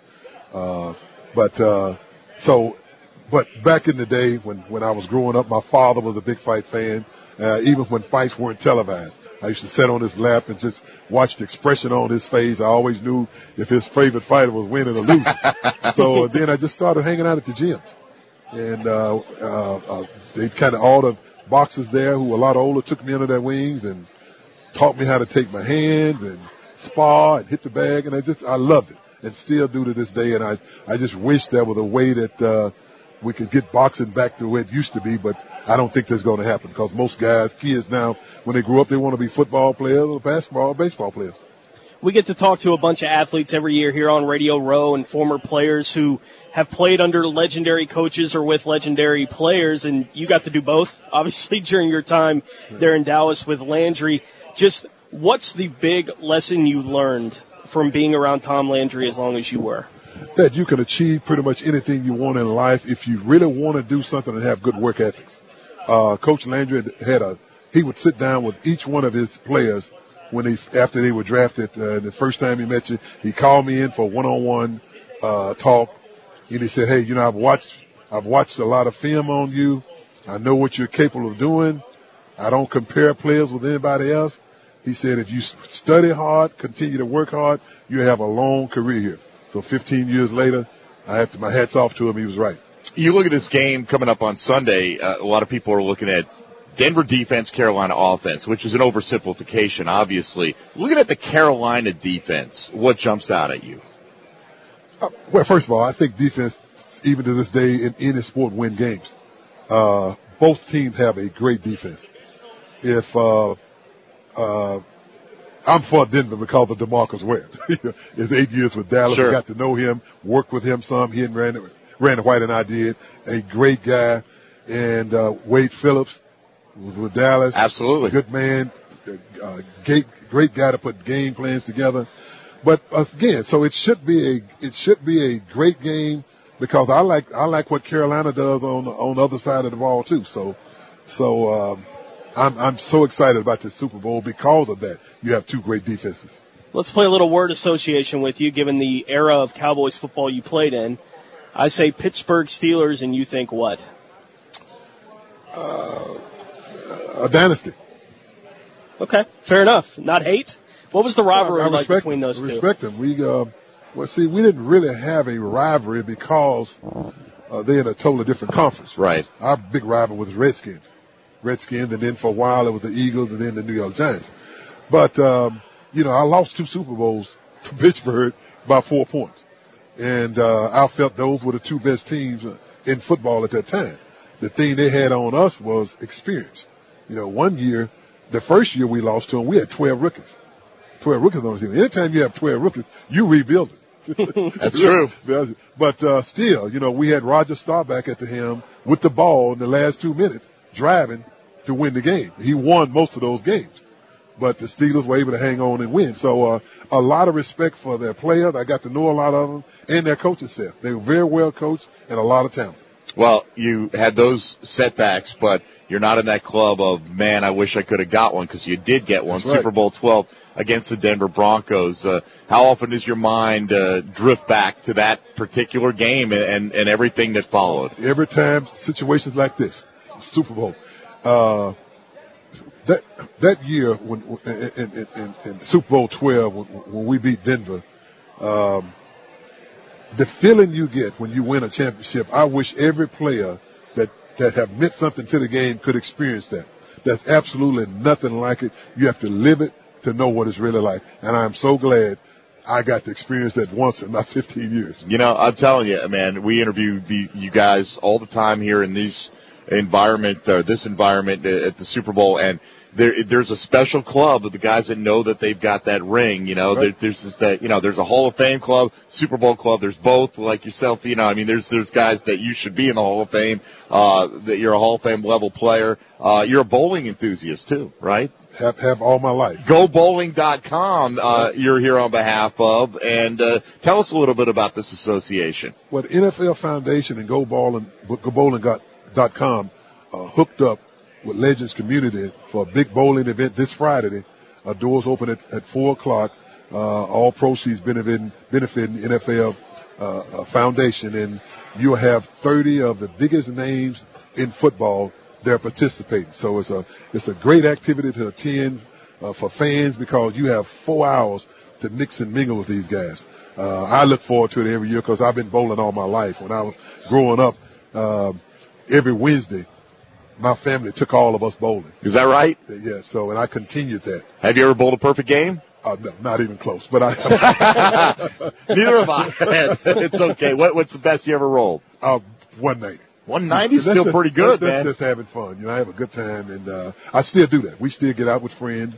But back in the day when I was growing up, my father was a big fight fan. Even when fights weren't televised, I used to sit on his lap and just watch the expression on his face. I always knew if his favorite fighter was winning or losing. So then I just started hanging out at the gyms. And they kind of, all the boxers there who were a lot older took me under their wings and taught me how to take my hands and spar and hit the bag. And I loved it and still do to this day. And I just wish there was a way that we could get boxing back to where it used to be, but I don't think that's going to happen because most kids now, when they grow up, they want to be football players or basketball or baseball players. We get to talk to a bunch of athletes every year here on Radio Row and former players who have played under legendary coaches or with legendary players, and you got to do both, obviously, during your time there in Dallas with Landry. Just what's the big lesson you learned from being around Tom Landry as long as you were? That you can achieve pretty much anything you want in life if you really want to do something and have good work ethics. Coach Landry he would sit down with each one of his players after they were drafted. The first time he met you, he called me in for one-on-one talk, and he said, "Hey, I've watched a lot of film on you. I know what you're capable of doing. I don't compare players with anybody else." He said, "If you study hard, continue to work hard, you have a long career here." So 15 years later, I have my hats off to him. He was right. You look at this game coming up on Sunday, a lot of people are looking at Denver defense, Carolina offense, which is an oversimplification, obviously. Looking at the Carolina defense, what jumps out at you? Well, first of all, I think defense, even to this day, in any sport, win games. Both teams have a great defense. If I'm for Denver because of DeMarcus Ware. His 8 years with Dallas. Sure. I got to know him, worked with him some. He and Randy White and I did. A great guy. And Wade Phillips was with Dallas. Absolutely. Good man. Great guy to put game plans together. But again, so it should be a great game because I like what Carolina does on the other side of the ball too. So I'm so excited about this Super Bowl because of that. You have two great defenses. Let's play a little word association with you, given the era of Cowboys football you played in. I say Pittsburgh Steelers, and you think what? A dynasty. Okay, fair enough. Not hate? What was the rivalry like between those two? I respect them. We didn't really have a rivalry because they're in a totally different conference. Right. Our big rival was Redskins, and then for a while it was the Eagles, and then the New York Giants. But I lost 2 Super Bowls to Pittsburgh by 4 points, and I felt those were the 2 best teams in football at that time. The thing they had on us was experience. One year, the first year we lost to them, we had 12 rookies. 12 rookies on the team. Anytime you have 12 rookies, you rebuild it. That's true. But still, we had Roger Staubach at the helm with the ball in the last 2 minutes, driving to win the game. He won most of those games. But the Steelers were able to hang on and win. So a lot of respect for their players. I got to know a lot of them, and their coaching staff. They were very well coached and a lot of talent. Well, you had those setbacks, but you're not in that club of, man, I wish I could have got one, because you did get one. That's right. Super Bowl 12 against the Denver Broncos. How often does your mind drift back to that particular game and everything that followed? Every time situations like this, Super Bowl, that year when in Super Bowl 12 when we beat Denver, the feeling you get when you win a championship, I wish every player that have meant something to the game could experience that. There's absolutely nothing like it. You have to live it to know what it's really like. And I'm so glad I got to experience that once in my 15 years. I'm telling you, man, we interview you guys all the time here in this environment at the Super Bowl, and there's a special club of the guys that know that they've got that ring. Right. There's just that, there's a Hall of Fame club, Super Bowl club. There's both, like yourself. There's guys that you should be in the Hall of Fame. That you're a Hall of Fame level player. You're a bowling enthusiast too, right? Have all my life. GoBowling.com, you're here on behalf of, and tell us a little bit about this association. Well, the NFL Foundation and GoBowling.com hooked up with Legends Community for a big bowling event this Friday. Doors open at 4 o'clock. All proceeds benefiting NFL Foundation, and you'll have 30 of the biggest names in football there participating. So it's a great activity to attend for fans because you have 4 hours to mix and mingle with these guys. I look forward to it every year because I've been bowling all my life. When I was growing up, every Wednesday, my family took all of us bowling. Is that right? Yeah. So, and I continued that. Have you ever bowled a perfect game? No, not even close, but I. Neither have I. It's okay. What's the best you ever rolled? 190. 190 is still pretty good, that's man. Just having fun. I have a good time, and I still do that. We still get out with friends,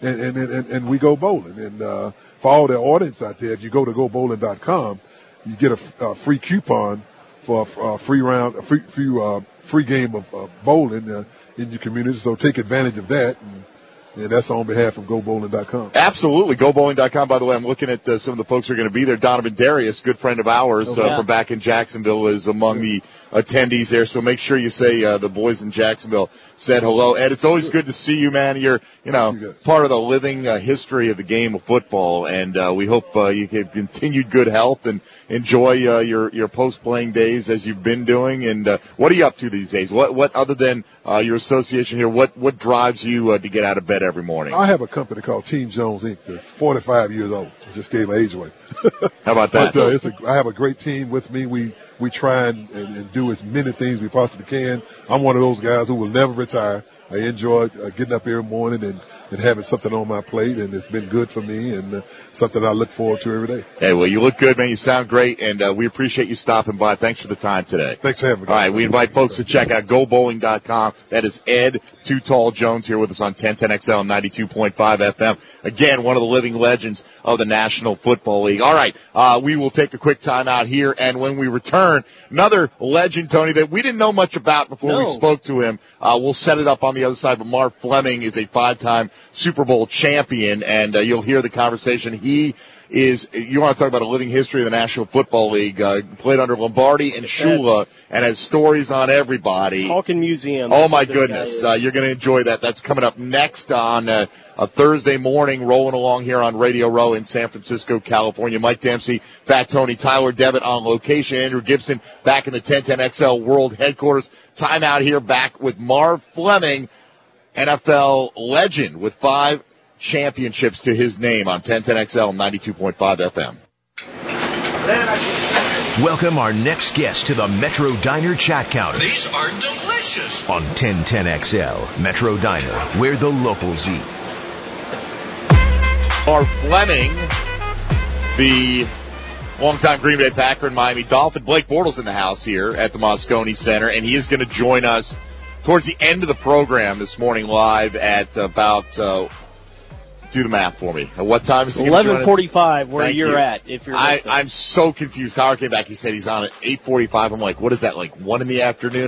and we go bowling. And for all the audience out there, if you go to GoBowling.com, you get a free coupon for a free round, free game of bowling in your community. So take advantage of that. And that's on behalf of GoBowling.com. Absolutely. GoBowling.com, by the way, I'm looking at some of the folks who are going to be there. Donovan Darius, good friend of ours from back in Jacksonville, is among the attendees there. So make sure you say the boys in Jacksonville said hello. Ed, it's always good to see you, man. You're, part of the living history of the game of football. And we hope you have continued good health and enjoy your post-playing days as you've been doing. And what are you up to these days? What other than your association here, what drives you to get out of bed every morning? I have a company called Team Jones Inc. that's 45 years old. I just gave my age away. How about that? But, I have a great team with me. We try and do as many things we possibly can. I'm one of those guys who will never retire. I enjoy getting up every morning and having something on my plate, and it's been good for me and something I look forward to every day. Hey, well, you look good, man. You sound great, and we appreciate you stopping by. Thanks for the time today. Thanks for having me. All right, we invite folks to check out GoBowling.com. That is Ed Too Tall Jones here with us on 1010XL and 92.5 FM. Again, one of the living legends of the National Football League. All right, we will take a quick time out here, and when we return, another legend, Tony, that we didn't know much about before we spoke to him. We'll set it up on the other side, but Marv Fleming is a 5-time Super Bowl champion, and you'll hear the conversation. He is, you want to talk about a living history of the National Football League, played under Lombardi and Shula, and has stories on everybody. Talking museum. Oh, my goodness. You're going to enjoy that. That's coming up next on a Thursday morning, rolling along here on Radio Row in San Francisco, California. Mike Dempsey, Fat Tony, Tyler Devitt on location, Andrew Gibson back in the 1010XL World Headquarters. Time out here back with Marv Fleming, NFL legend with 5 championships to his name on 1010XL 92.5 FM. Welcome our next guest to the Metro Diner Chat Counter. These are delicious. On 1010XL, Metro Diner, where the locals eat. Marv Fleming, the longtime Green Bay Packer and Miami Dolphin. Blake Bortles in the house here at the Moscone Center, and he is going to join us towards the end of the program this morning live at about, do the math for me. At what time is he going to join us? 11:45 where you're at, if you're listening. I'm so confused. Howard came back. He said he's on at 8:45. I'm like, what is that, like 1 in the afternoon?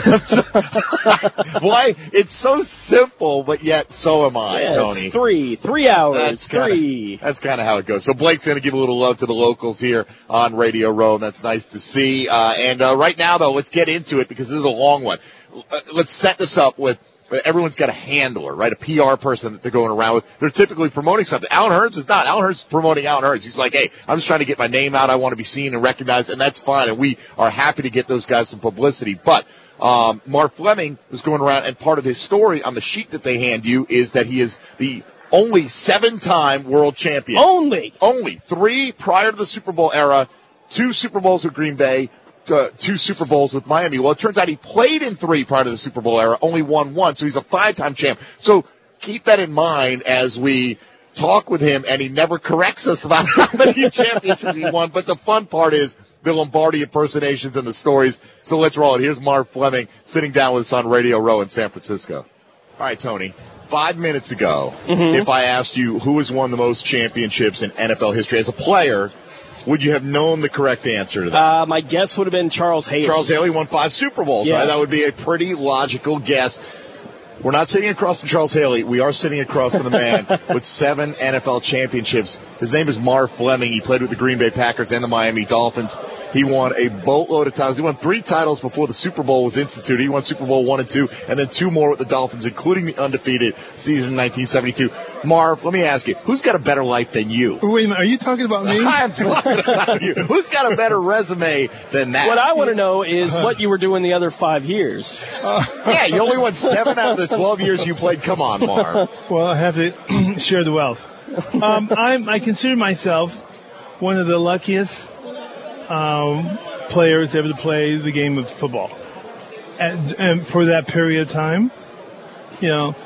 Why? It's so simple, but yet so am I, Tony. It's 3 hours. That's kind of how it goes. So Blake's going to give a little love to the locals here on Radio Row, and that's nice to see. And right now, though, let's get into it because this is a long one. Let's set this up with everyone's got a handler, right? A PR person that they're going around with. They're typically promoting something. Alan Hearns is not. Alan Hearns is promoting Alan Hearns. He's like, hey, I'm just trying to get my name out. I want to be seen and recognized, and that's fine. And we are happy to get those guys some publicity. But Marv Fleming is going around, and part of his story on the sheet that they hand you is that he is the only 7-time world champion. Only 3 prior to the Super Bowl era, 2 Super Bowls with Green Bay, 2 Super Bowls with Miami. Well, it turns out he played in 3 prior to the Super Bowl era, only won 1, so he's a 5-time champ. So keep that in mind as we talk with him, and he never corrects us about how many championships he won. But the fun part is the Lombardi impersonations and the stories. So let's roll it. Here's Marv Fleming sitting down with us on Radio Row in San Francisco. All right, Tony. 5 minutes ago, if I asked you who has won the most championships in NFL history as a player, would you have known the correct answer to that? My guess would have been Charles Haley. Charles Haley won 5 Super Bowls, right? That would be a pretty logical guess. We're not sitting across from Charles Haley. We are sitting across from the man with 7 NFL championships. His name is Marv Fleming. He played with the Green Bay Packers and the Miami Dolphins. He won a boatload of titles. He won 3 titles before the Super Bowl was instituted. He won Super Bowl 1 and 2, and then 2 more with the Dolphins, including the undefeated season in 1972. Marv, let me ask you, who's got a better life than you? Wait a minute, are you talking about me? I'm talking about you. Who's got a better resume than that? What I want to know is what you were doing the other 5 years. Yeah, you only won 7 out of the 12 years you played. Come on, Marv. Well, I have to share the wealth. I consider myself one of the luckiest players ever to play the game of football. And for that period of time, you know,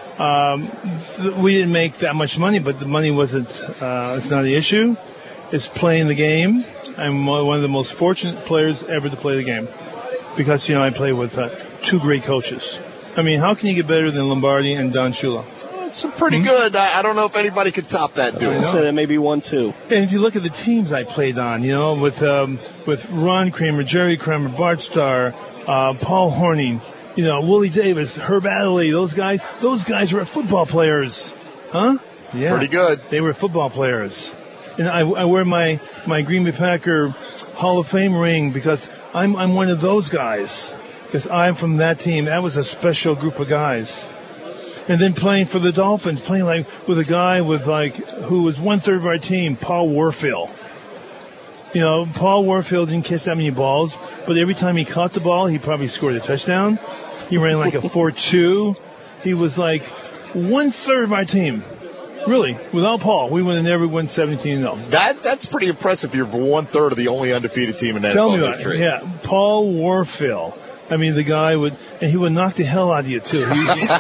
we didn't make that much money, but the money wasn't, it's not the issue. It's playing the game. I'm one of the most fortunate players ever to play the game because, you know, I play with 2 great coaches. I mean, how can you get better than Lombardi and Don Shula? It's pretty good. I don't know if anybody could top that duel. So that may be 1-2. And if you look at the teams I played on, you know, with Ron Kramer, Jerry Kramer, Bart Starr, Paul Hornung, you know, Willie Davis, Herb Adderley, those guys were football players. Huh? Yeah. Pretty good. They were football players. And I wear my Green Bay Packer Hall of Fame ring because I'm one of those guys. Because I'm from that team. That was a special group of guys. And then playing for the Dolphins, playing like with a guy with like who was 1/3 of our team, Paul Warfield. You know, Paul Warfield didn't catch that many balls, but every time he caught the ball, he probably scored a touchdown. He ran like a 4.2. He was like 1/3 of our team. Really, without Paul, we would have never won 17-0. That's pretty impressive. You're 1/3 of the only undefeated team in NFL history. Yeah, Paul Warfield. I mean, the guy would knock the hell out of you too.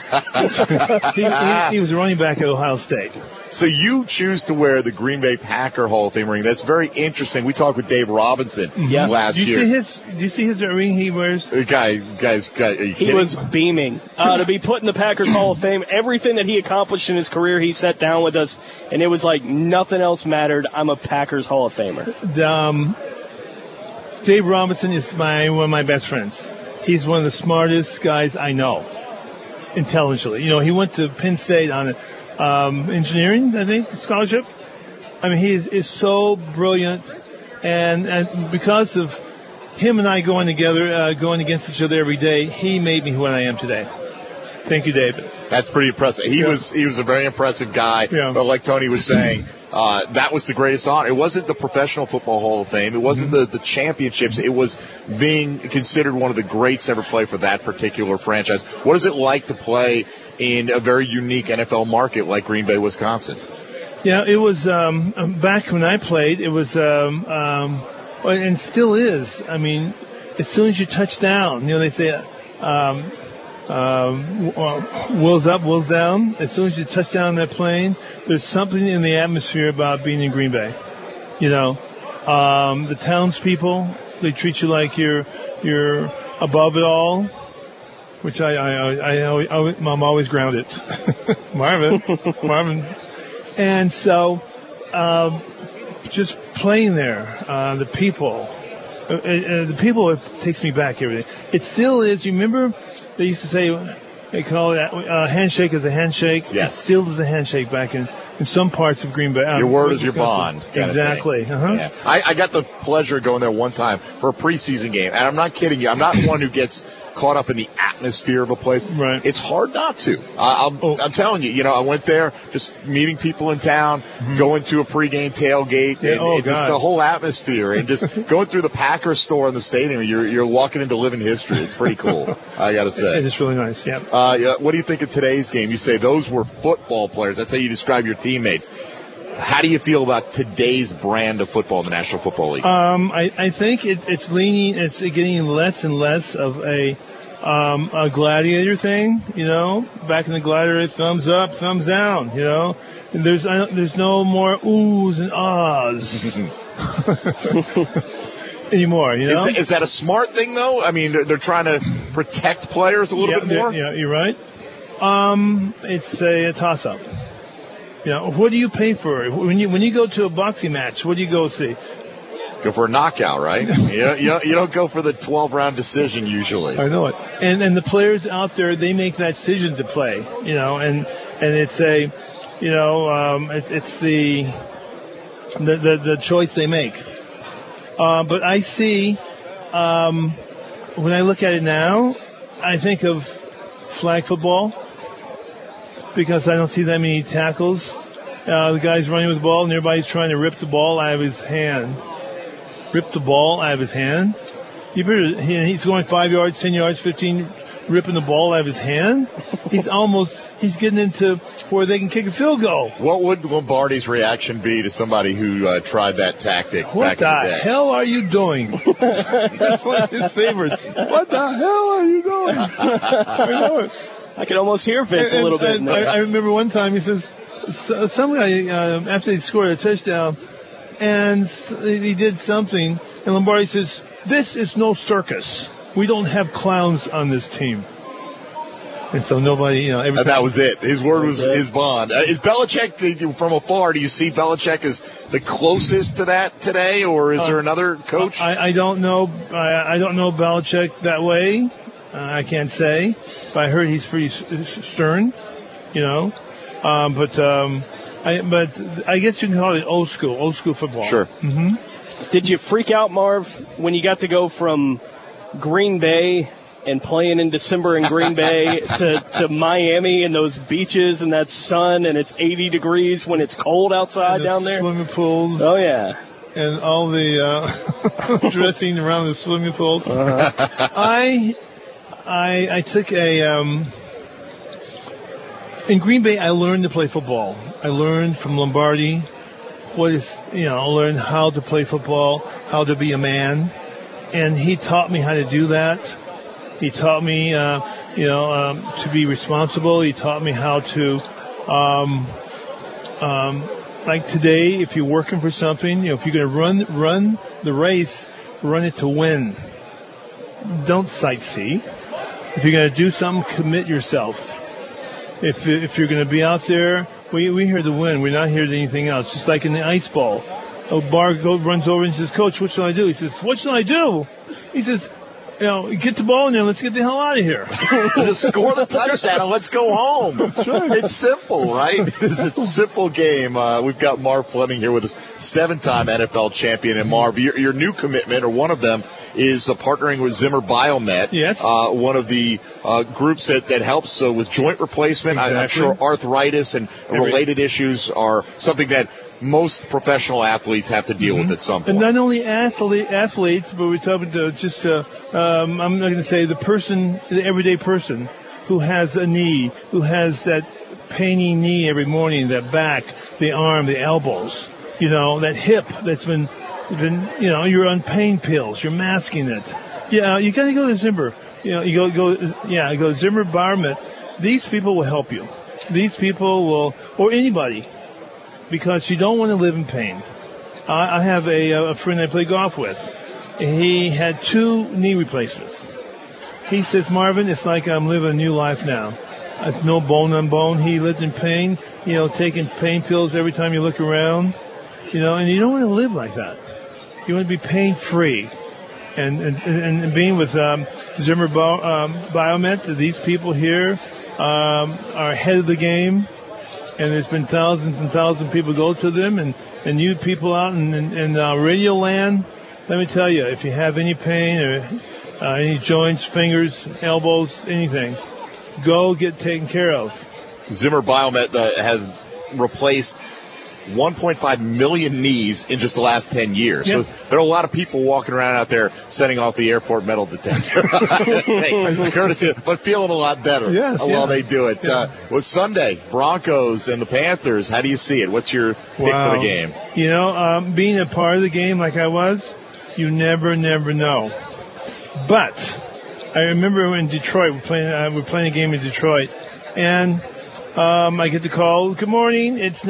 He was a running back at Ohio State. So you choose to wear the Green Bay Packer Hall of Fame ring. That's very interesting. We talked with Dave Robinson last year. Do you see his ring he wears? Guys, are you kidding? He was beaming. To be put in the Packers Hall of Fame, everything that he accomplished in his career, he sat down with us, and it was like nothing else mattered. I'm a Packers Hall of Famer. Dave Robinson is one of my best friends. He's one of the smartest guys I know, intelligently. You know, he went to Penn State on engineering, I think, scholarship. I mean, he is so brilliant, and because of him and I going together, going against each other every day, he made me what I am today. Thank you, David. That's pretty impressive. He was a very impressive guy. Yeah. But like Tony was saying, that was the greatest honor. It wasn't the Professional Football Hall of Fame. It wasn't the championships. It was being considered one of the greats ever play for that particular franchise. What is it like to play in a very unique NFL market like Green Bay, Wisconsin? Yeah, it was back when I played. It was and still is. I mean, as soon as you touch down, you know, they say wheels up, wheels down. As soon as you touch down that plane, there's something in the atmosphere about being in Green Bay. You know, the townspeople, they treat you like you're above it all, which I'm always grounded. Marvin. And so, just playing there, the people takes me back everything. It still is. You remember they used to say, they call it a handshake is a handshake. Yes. It still is a handshake back in some parts of Green Bay. Your word is your bond. Exactly. Yeah. I got the pleasure of going there one time for a preseason game, and I'm not kidding you. I'm not one who gets caught up in the atmosphere of a place. Right. It's hard not to. I'm telling you, I went there just meeting people in town, going to a pregame tailgate, and just the whole atmosphere, and just going through the Packers store in the stadium. You're walking into living history. It's pretty cool, I got to say. It is really nice, yeah. What do you think of today's game? You say those were football players. That's how you describe your teammates. How do you feel about today's brand of football in the National Football League? I think it's getting less and less of a gladiator thing, back in the gladiator, thumbs up, thumbs down, and there's no more oohs and ahs anymore, Is that a smart thing though? I mean, they're trying to protect players a little bit more? Yeah, you're right. It's a toss-up. What do you pay for? When you go to a boxing match, what do you go see? Go for a knockout, right? you don't go for the 12-round decision usually. I know it. And the players out there, they make that decision to play, and it's a, it's the choice they make. But I see, when I look at it now, I think of flag football because I don't see that many tackles. The guy's running with the ball and everybody's trying to rip the ball out of his hand. Rip the ball out of his hand? He's going 5 yards, 10 yards, 15, ripping the ball out of his hand? He's getting into where they can kick a field goal. What would Lombardi's reaction be to somebody who tried that tactic back in the day? What the hell are you doing? That's one of his favorites. What the hell are you doing? I know it. I can almost hear Vince a little bit. I remember one time he says, some guy, after he scored a touchdown, and he did something, and Lombardi says, "This is no circus. We don't have clowns on this team." And so nobody, and that was it. His word was his bond. Is Belichick, from afar, do you see Belichick as the closest to that today, or is there another coach? I don't know. I don't know Belichick that way. I can't say. But I heard he's pretty stern, But I guess you can call it old school football. Sure. Mm-hmm. Did you freak out, Marv, when you got to go from Green Bay and playing in December in Green Bay to Miami and those beaches and that sun and it's 80 degrees when it's cold outside down there? Swimming pools. Oh, yeah. And all the dressing around the swimming pools. Uh-huh. I took in Green Bay, I learned to play football. I learned from Lombardi learned how to play football, how to be a man. And he taught me how to do that. He taught me, to be responsible. He taught me how to, like today, if you're working for something, if you're going to run the race, run it to win. Don't sightsee. If you're going to do something, commit yourself. If you're going to be out there, we're here to win. We're not here to anything else. Just like in the ice ball. Bart runs over and says, "Coach, what should I do?" He says, "What should I do?" He says, get the ball in there. Let's get the hell out of here. Just score the touchdown and let's go home. That's right. It's simple, right? It's a simple game. We've got Marv Fleming here with us, 7-time NFL champion. And Marv, your new commitment, or one of them, is partnering with Zimmer Biomet. Yes. One of the groups that helps with joint replacement. Exactly. I'm sure arthritis and related issues are something that most professional athletes have to deal with at some point. And not only athletes, but we're talking to just, I'm not going to say the everyday person who has a knee, who has that paining knee every morning, that back, the arm, the elbows, that hip that's been, you're on pain pills, you're masking it. Yeah, you got to go to Zimmer. You go to Zimmer Biomet. These people will help you. These people will, or anybody. Because you don't want to live in pain. I have a friend I play golf with. He had 2 knee replacements. He says, "Marvin, it's like I'm living a new life now. No bone on bone." He lived in pain, taking pain pills every time you look around, and you don't want to live like that. You want to be pain-free. And being with Zimmer Biomet, these people here are ahead of the game. And there's been thousands and thousands of people go to them, and you people out in Radio Land, let me tell you, if you have any pain or any joints, fingers, elbows, anything, go get taken care of. Zimmer Biomet has replaced 1.5 million knees in just the last 10 years. Yep. So there are a lot of people walking around out there setting off the airport metal detector. Courtesy, but feeling a lot better while they do it. Yeah. With Sunday, Broncos and the Panthers, how do you see it? What's your pick for the game? Being a part of the game like I was, you never know. But I remember in Detroit, we're playing a game in Detroit, and I get the call, "Good morning, it's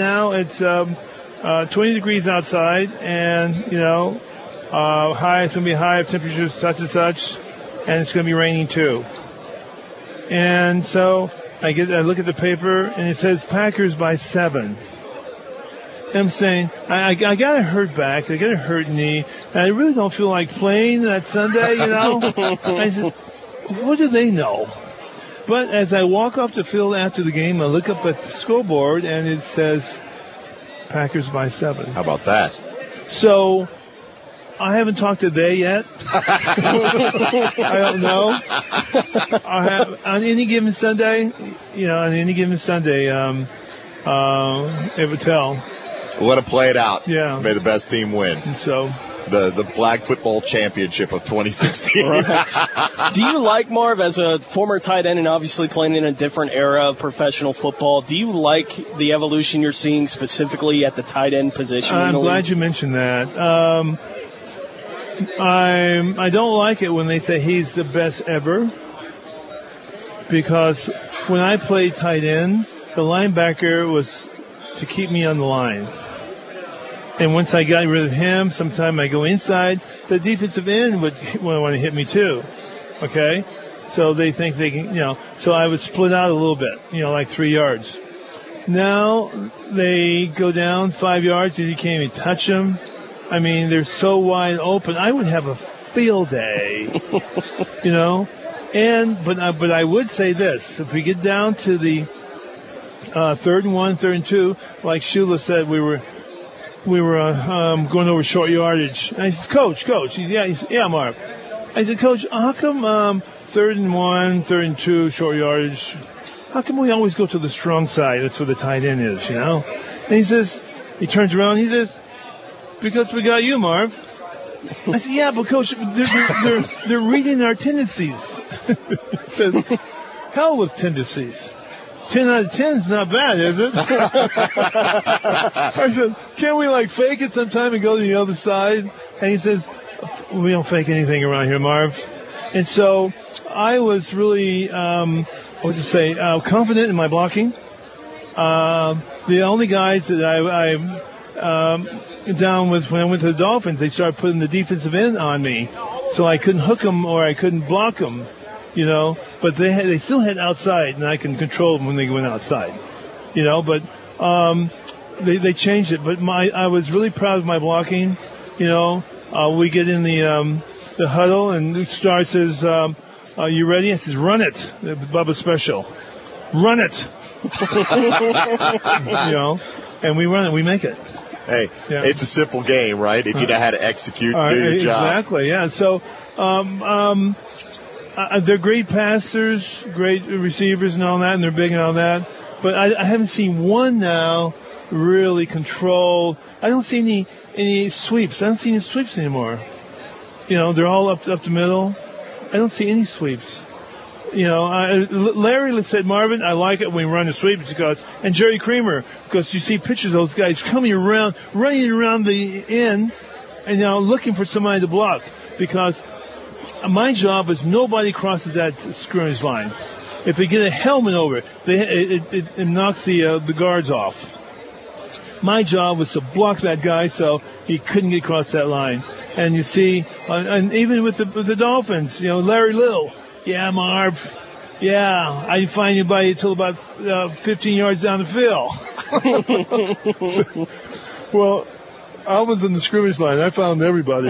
20 degrees outside, and, it's going to be high temperature such and such, and it's going to be raining too." And so I look at the paper, and it says Packers by 7. I'm saying, I got a hurt back, I got a hurt knee, and I really don't feel like playing that Sunday, you know? I said, what do they know? But as I walk off the field after the game, I look up at the scoreboard, and it says Packers by 7. How about that? So, I haven't talked to they yet. I don't know. On any given Sunday, it would tell. Let it play it out. Yeah. May the best team win. And so the flag football championship of 2016. Right. Do you like, Marv, as a former tight end and obviously playing in a different era of professional football, do you like the evolution you're seeing specifically at the tight end position? I'm glad you mentioned that. I don't like it when they say he's the best ever, because when I played tight end, the linebacker was to keep me on the line. And once I got rid of him, sometime I go inside, the defensive end would want to hit me too. Okay? So they think they can, so I would split out a little bit, like 3 yards. Now they go down 5 yards and you can't even touch them. I mean, they're so wide open. I would have a field day, But I would say this: if we get down to the 3rd and 1, 3rd and 2, like Shula said, we were going over short yardage. And I said, Coach, yeah, Mark. I said, Coach, how come 3rd and 1, 3rd and 2, short yardage? How come we always go to the strong side? That's where the tight end is, And he turns around, he says, because we got you, Marv. I said, yeah, but Coach, they're reading our tendencies. He said, hell with tendencies. 10 out of 10 is not bad, is it? I said, can't we fake it sometime and go to the other side? And he says, we don't fake anything around here, Marv. And so I was really, confident in my blocking. The only guys that I down with when I went to the Dolphins, they started putting the defensive end on me, so I couldn't hook them or I couldn't block them, But they still had outside, and I can control them when they went outside, But they changed it. But I was really proud of my blocking. We get in the huddle, and Luke Starr says, "Are you ready?" I says, "Run it, Bubba Special, run it." And we run it, we make it. Hey, It's a simple game, right? If you know how to execute, do your job. Exactly, yeah. So, they're great passers, great receivers and all that, and they're big and all that. But I haven't seen one now really control. I don't see any sweeps. I don't see any sweeps anymore. They're all up the middle. I don't see any sweeps. Larry said, Marvin, I like it when we run the sweep and Jerry Kramer, because you see pictures of those guys running around the end and looking for somebody to block, because my job is nobody crosses that scrimmage line. If they get a helmet over it, it knocks the guards off. My job was to block that guy so he couldn't get across that line. And you see, and even with the Dolphins, Larry Little. Yeah, Marv. Yeah, I didn't find anybody until about 15 yards down the field. Well, I was in the scrimmage line. I found everybody.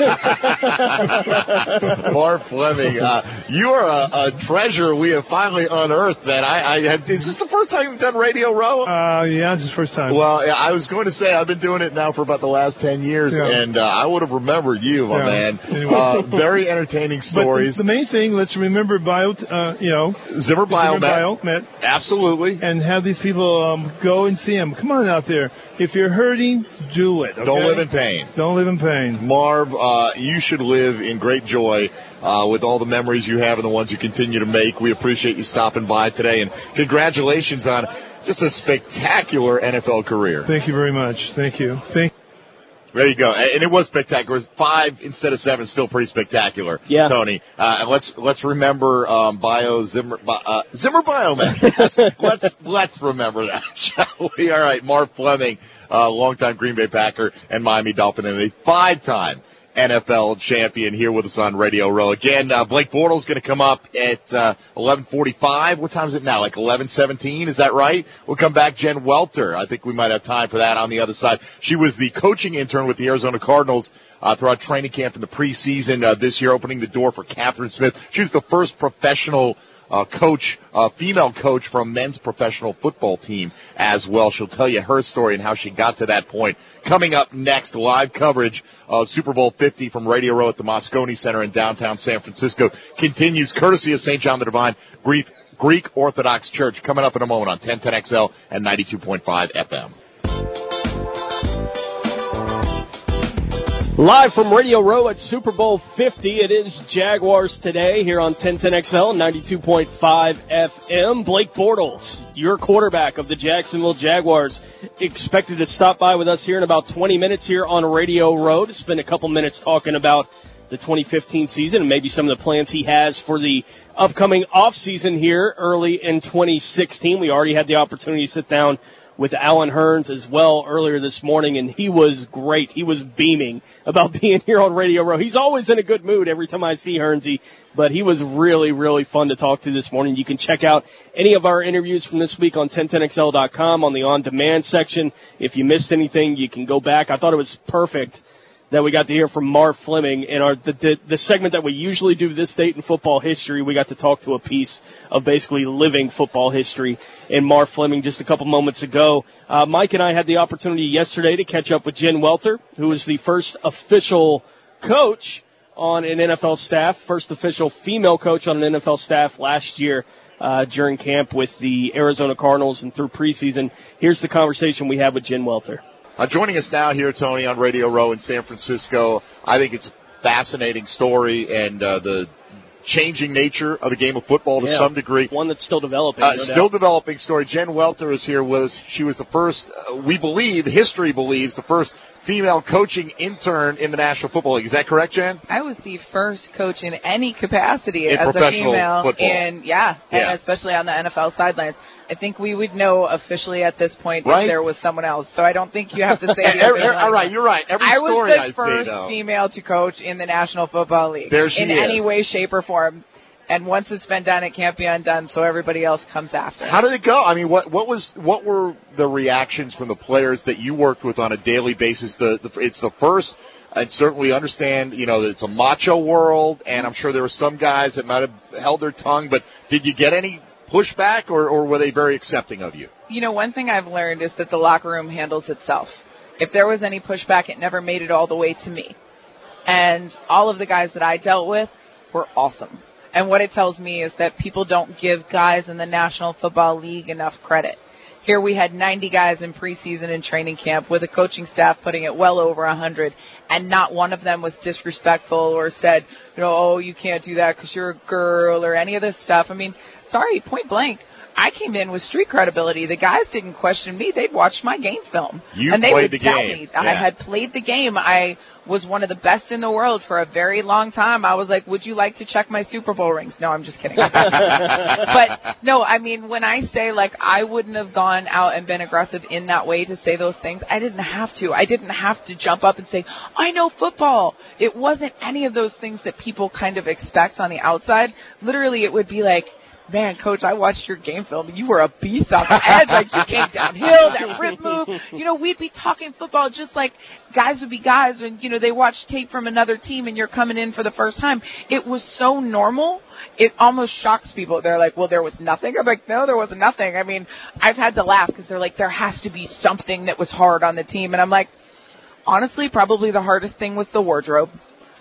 Marv Fleming, you are a treasure we have finally unearthed, man. Is this the first time you've done Radio Row? Yeah, it's the first time. Well, I was going to say I've been doing it now for about the last 10 years, and I would have remembered you, my man. Anyway. Very entertaining stories. But the main thing, let's remember Zimmer Biomet. Absolutely. And have these people go and see him. Come on out there. If you're hurting, do it. Okay? Don't live in pain. Don't live in pain. Marv, you should live in great joy with all the memories you have and the ones you continue to make. We appreciate you stopping by today, and congratulations on just a spectacular NFL career. Thank you very much. Thank you. There you go. And it was spectacular. It was 5 instead of 7, still pretty spectacular, Tony. And let's remember Zimmer Biomet. Let's remember that, shall we? All right, Marv Fleming, longtime Green Bay Packer and Miami Dolphin, and a 5-time NFL champion here with us on Radio Row. Again, Blake Bortles going to come up at 11:45. What time is it now? Like 11:17? Is that right? We'll come back. Jen Welter. I think we might have time for that on the other side. She was the coaching intern with the Arizona Cardinals throughout training camp in the preseason this year, opening the door for Catherine Smith. She was the first professional female coach for a men's professional football team as well. She'll tell you her story and how she got to that point. Coming up next, live coverage of Super Bowl 50 from Radio Row at the Moscone Center in downtown San Francisco continues courtesy of St. John the Divine Greek Orthodox Church. Coming up in a moment on 1010XL and 92.5 FM. Live from Radio Row at Super Bowl 50, it is Jaguars Today here on 1010XL, 92.5 FM. Blake Bortles, your quarterback of the Jacksonville Jaguars, expected to stop by with us here in about 20 minutes here on Radio Row to spend a couple minutes talking about the 2015 season and maybe some of the plans he has for the upcoming offseason here early in 2016. We already had the opportunity to sit down with Alan Hearns as well earlier this morning, and he was great. He was beaming about being here on Radio Row. He's always in a good mood every time I see Hearnsy, but he was really, really fun to talk to this morning. You can check out any of our interviews from this week on 1010XL.com on the on-demand section. If you missed anything, you can go back. I thought it was perfect that we got to hear from Marv Fleming in the segment that we usually do, This Date in Football History. We got to talk to a piece of basically living football history in Marv Fleming just a couple moments ago. Mike and I had the opportunity yesterday to catch up with Jen Welter, who was the first official coach on an NFL staff, first official female coach on an NFL staff last year during camp with the Arizona Cardinals and through preseason. Here's the conversation we had with Jen Welter. Joining us now here, Tony, on Radio Row in San Francisco. I think it's a fascinating story and the changing nature of the game of football to some degree. One that's still developing. Still developing story. Jen Welter is here with us. She was the first, we believe, history believes, the first female coaching intern in the National Football League. Is that correct, Jen? I was the first coach in any capacity in as a female. Football. And especially on the NFL sidelines. I think we would know officially at this point if there was someone else. So I don't think you have to say all right, you're right. Every story I was the first female to coach in the National Football League. There she is. In any way, shape, or form. And once it's been done, it can't be undone, so everybody else comes after. How did it go? I mean, what were the reactions from the players that you worked with on a daily basis? It's the first. I certainly understand, that it's a macho world, and I'm sure there were some guys that might have held their tongue, but did you get any pushback, or were they very accepting of you? One thing I've learned is that the locker room handles itself. If there was any pushback, it never made it all the way to me. And all of the guys that I dealt with were awesome. And what it tells me is that people don't give guys in the National Football League enough credit. Here we had 90 guys in preseason and training camp with a coaching staff putting it well over 100, and not one of them was disrespectful or said, oh, you can't do that because you're a girl or any of this stuff. I mean, sorry, point blank. I came in with street credibility. The guys didn't question me. They'd watched my game film. And they would the tell game. me I had played the game. I was one of the best in the world for a very long time. I was like, would you like to check my Super Bowl rings? No, I'm just kidding. But no, I mean, when I say I wouldn't have gone out and been aggressive in that way to say those things, I didn't have to. I didn't have to jump up and say, I know football. It wasn't any of those things that people kind of expect on the outside. Literally, it would be like, man, Coach, I watched your game film. You were a beast off the edge. You came downhill, that rip move. We'd be talking football just like guys would be guys. And, they watch tape from another team and you're coming in for the first time. It was so normal. It almost shocks people. They're like, well, there was nothing. I'm like, no, there was nothing. I mean, I've had to laugh because they're like, there has to be something that was hard on the team. And I'm like, honestly, probably the hardest thing was the wardrobe.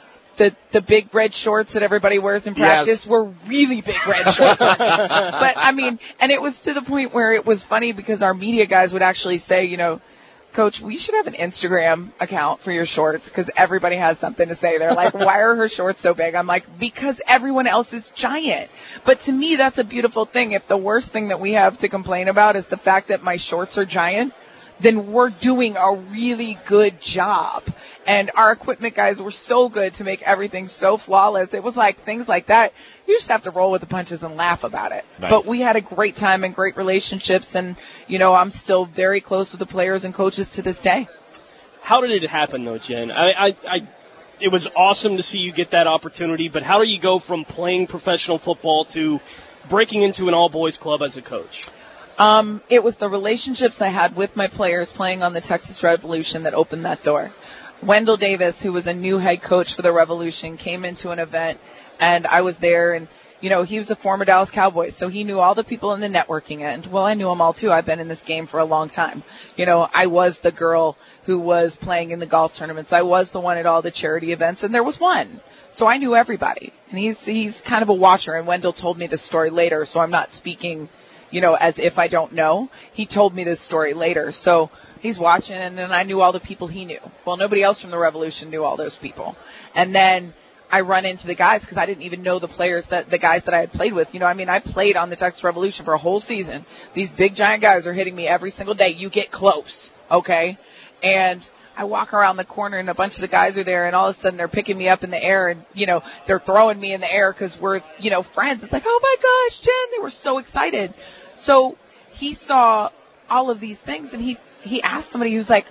The big red shorts that everybody wears in practice were really big red shorts. But I mean, and it was to the point where it was funny because our media guys would actually say, Coach, we should have an Instagram account for your shorts because everybody has something to say. They're like, why are her shorts so big? I'm like, because everyone else is giant. But to me, that's a beautiful thing. If the worst thing that we have to complain about is the fact that my shorts are giant, then we're doing a really good job. And our equipment guys were so good to make everything so flawless. It was like things like that. You just have to roll with the punches and laugh about it. Nice. But we had a great time and great relationships. And, I'm still very close with the players and coaches to this day. How did it happen, though, Jen? I it was awesome to see you get that opportunity, but how do you go from playing professional football to breaking into an all-boys club as a coach? It was the relationships I had with my players playing on the Texas Revolution that opened that door. Wendell Davis, who was a new head coach for the Revolution, came into an event, and I was there, and, you know, he was a former Dallas Cowboy, so he knew all the people in the networking end. Well, I knew them all, too. I've been in this game for a long time. You know, I was the girl who was playing in the golf tournaments. I was the one at all the charity events, and there was one. So I knew everybody. And he's kind of a watcher, and Wendell told me this story later, so I'm not speaking, you know, as if I don't know. He told me this story later. So he's watching, and then I knew all the people he knew. Well, nobody else from the Revolution knew all those people. And then I run into the guys because I didn't even know the guys that I had played with. You know, I mean, I played on the Texas Revolution for a whole season. These big giant guys are hitting me every single day. You get close, okay? And I walk around the corner and a bunch of the guys are there, and all of a sudden they're picking me up in the air, and, you know, they're throwing me in the air because we're, you know, friends. It's like, oh my gosh, Jen, they were so excited. So he saw all of these things, and he asked somebody who's like,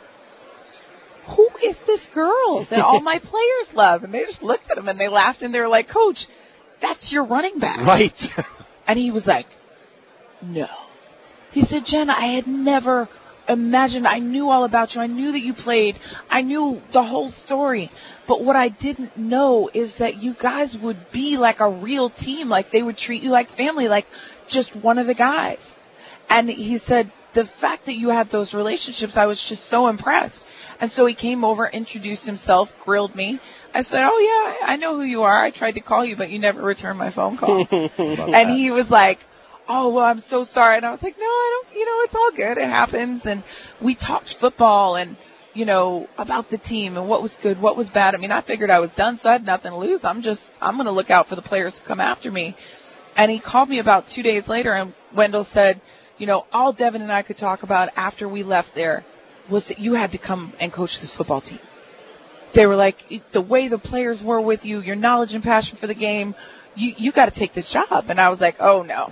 who is this girl that all my players love? And they just looked at him and they laughed, and they were like, Coach, that's your running back. Right. And he was like, no. He said, Jen, I had never imagined. I knew all about you. I knew that you played. I knew the whole story. But what I didn't know is that you guys would be like a real team. Like they would treat you like family, like just one of the guys. And he said, the fact that you had those relationships, I was just so impressed. And so he came over, introduced himself, grilled me. I said, oh yeah, I know who you are. I tried to call you, but you never returned my phone calls. And he was like, oh, well, I'm so sorry. And I was like, no, I don't, you know, it's all good. It happens. And we talked football and, you know, about the team and what was good, what was bad. I mean, I figured I was done, so I had nothing to lose. I'm going to look out for the players who come after me. And he called me about 2 days later, and Wendell said, you know, all Devin and I could talk about after we left there was that you had to come and coach this football team. They were like, the way the players were with you, your knowledge and passion for the game, you got to take this job. And I was like, oh no.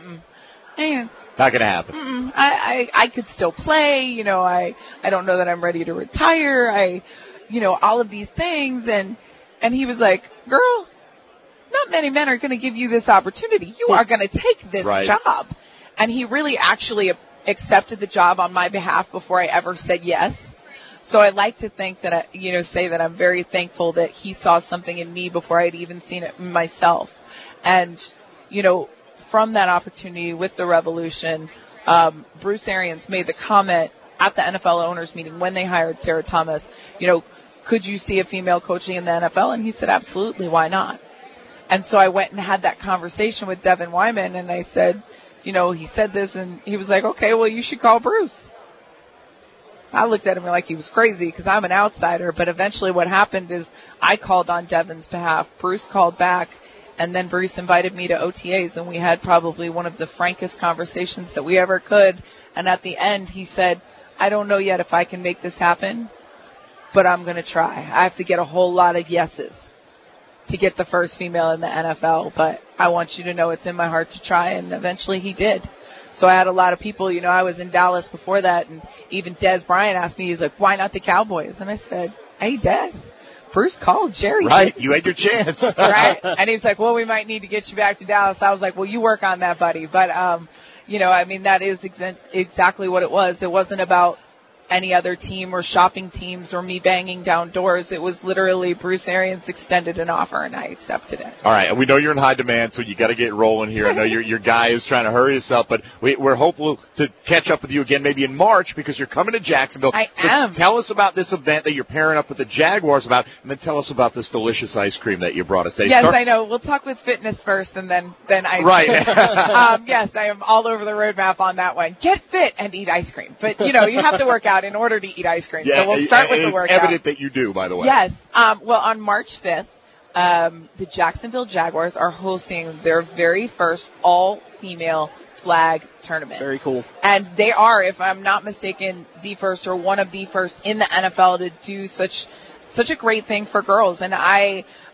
And not going to happen. I could still play. You know, I don't know that I'm ready to retire. You know, all of these things. And he was like, girl, not many men are going to give you this opportunity. You are going to take this job. And he really actually accepted the job on my behalf before I ever said yes. So I like to think that say that I'm very thankful that he saw something in me before I'd even seen it myself. And, you know, from that opportunity with the Revolution, Bruce Arians made the comment at the NFL owners meeting when they hired Sarah Thomas, you know, could you see a female coaching in the NFL? And he said, absolutely, why not? And so I went and had that conversation with Devin Wyman, and I said, you know, he said this, and he was like, okay, well, you should call Bruce. I looked at him like he was crazy because I'm an outsider, but eventually what happened is I called on Devin's behalf. Bruce called back, and then Bruce invited me to OTAs, and we had probably one of the frankest conversations that we ever could. And at the end, he said, I don't know yet if I can make this happen, but I'm going to try. I have to get a whole lot of yeses to get the first female in the NFL, but I want you to know it's in my heart to try, and eventually he did. So I had a lot of people, you know, I was in Dallas before that, and even Des Bryant asked me, he's like, why not the Cowboys? And I said, hey, Des, Bruce called Jerry. Right, you had your chance. Right, and he's like, well, we might need to get you back to Dallas. I was like, well, you work on that, buddy. But, you know, I mean, that is exactly what it was. It wasn't about any other team or shopping teams or me banging down doors. It was literally Bruce Arians extended an offer, and I accepted it. All right, and we know you're in high demand, so you got to get rolling here. I know your guy is trying to hurry us up, but we're hopeful to catch up with you again maybe in March because you're coming to Jacksonville. I am. Tell us about this event that you're pairing up with the Jaguars about, and then tell us about this delicious ice cream that you brought us. I know. We'll talk with fitness first and then ice cream. Right. Yes, I am all over the roadmap on that one. Get fit and eat ice cream. But, you know, you have to work out in order to eat ice cream. Yeah, so we'll start with the workout. It's evident that you do, by the way. Yes. Well, on March 5th, the Jacksonville Jaguars are hosting their very first all-female flag tournament. Very cool. And they are, if I'm not mistaken, the first or one of the first in the NFL to do such a great thing for girls. And I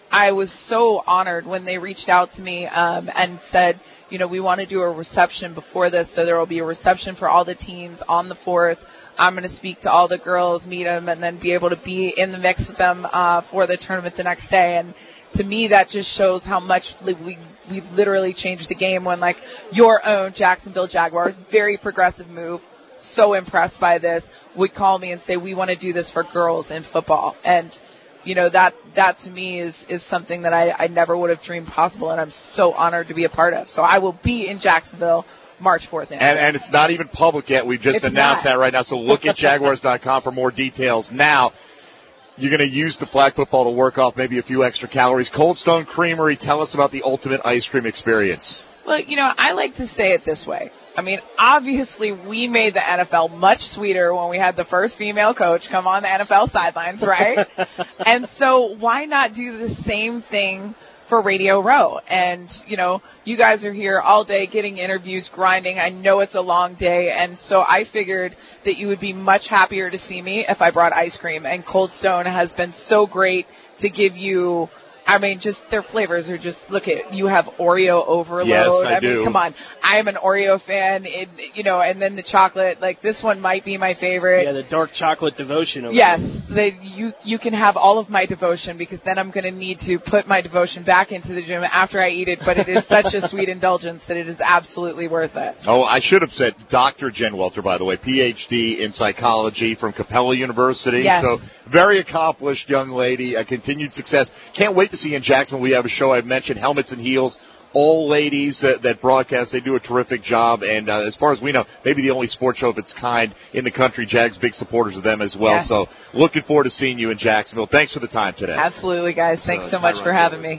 I was so honored when they reached out to me and said, you know, we want to do a reception before this, so there will be a reception for all the teams on the 4th. I'm going to speak to all the girls, meet them, and then be able to be in the mix with them for the tournament the next day. And to me, that just shows how much we've literally changed the game when, like, your own Jacksonville Jaguars, very progressive move, so impressed by this, would call me and say, we want to do this for girls in football. And, you know, that to me is something that I never would have dreamed possible, and I'm so honored to be a part of. So I will be in Jacksonville March 4th. And it's not even public yet. We've just announced that right now. So look at Jaguars.com for more details. Now, you're going to use the flag football to work off maybe a few extra calories. Cold Stone Creamery, tell us about the ultimate ice cream experience. Well, you know, I like to say it this way. I mean, obviously we made the NFL much sweeter when we had the first female coach come on the NFL sidelines, right? And so why not do the same thing for Radio Row? And, you know, you guys are here all day getting interviews, grinding. I know it's a long day. And so I figured that you would be much happier to see me if I brought ice cream. And Cold Stone has been so great to give you, I mean, just their flavors are just, look at, you have Oreo overload. Yes, I mean, do. Come on. I am an Oreo fan, you know, and then the chocolate, like this one might be my favorite. Yeah, the dark chocolate devotion. Yes, you can have all of my devotion, because then I'm going to need to put my devotion back into the gym after I eat it, but it is such a sweet indulgence that it is absolutely worth it. Oh, I should have said Dr. Jen Welter, by the way, Ph.D. in psychology from Capella University. Yes. So very accomplished young lady, a continued success. Can't wait to see you in Jackson. We have a show I've mentioned, Helmets and Heels. All ladies that broadcast, they do a terrific job. And as far as we know, maybe the only sports show of its kind in the country. Jags big supporters of them as well. Yes. So looking forward to seeing you in Jacksonville. Thanks for the time today. Absolutely, guys. Thanks so much for having me.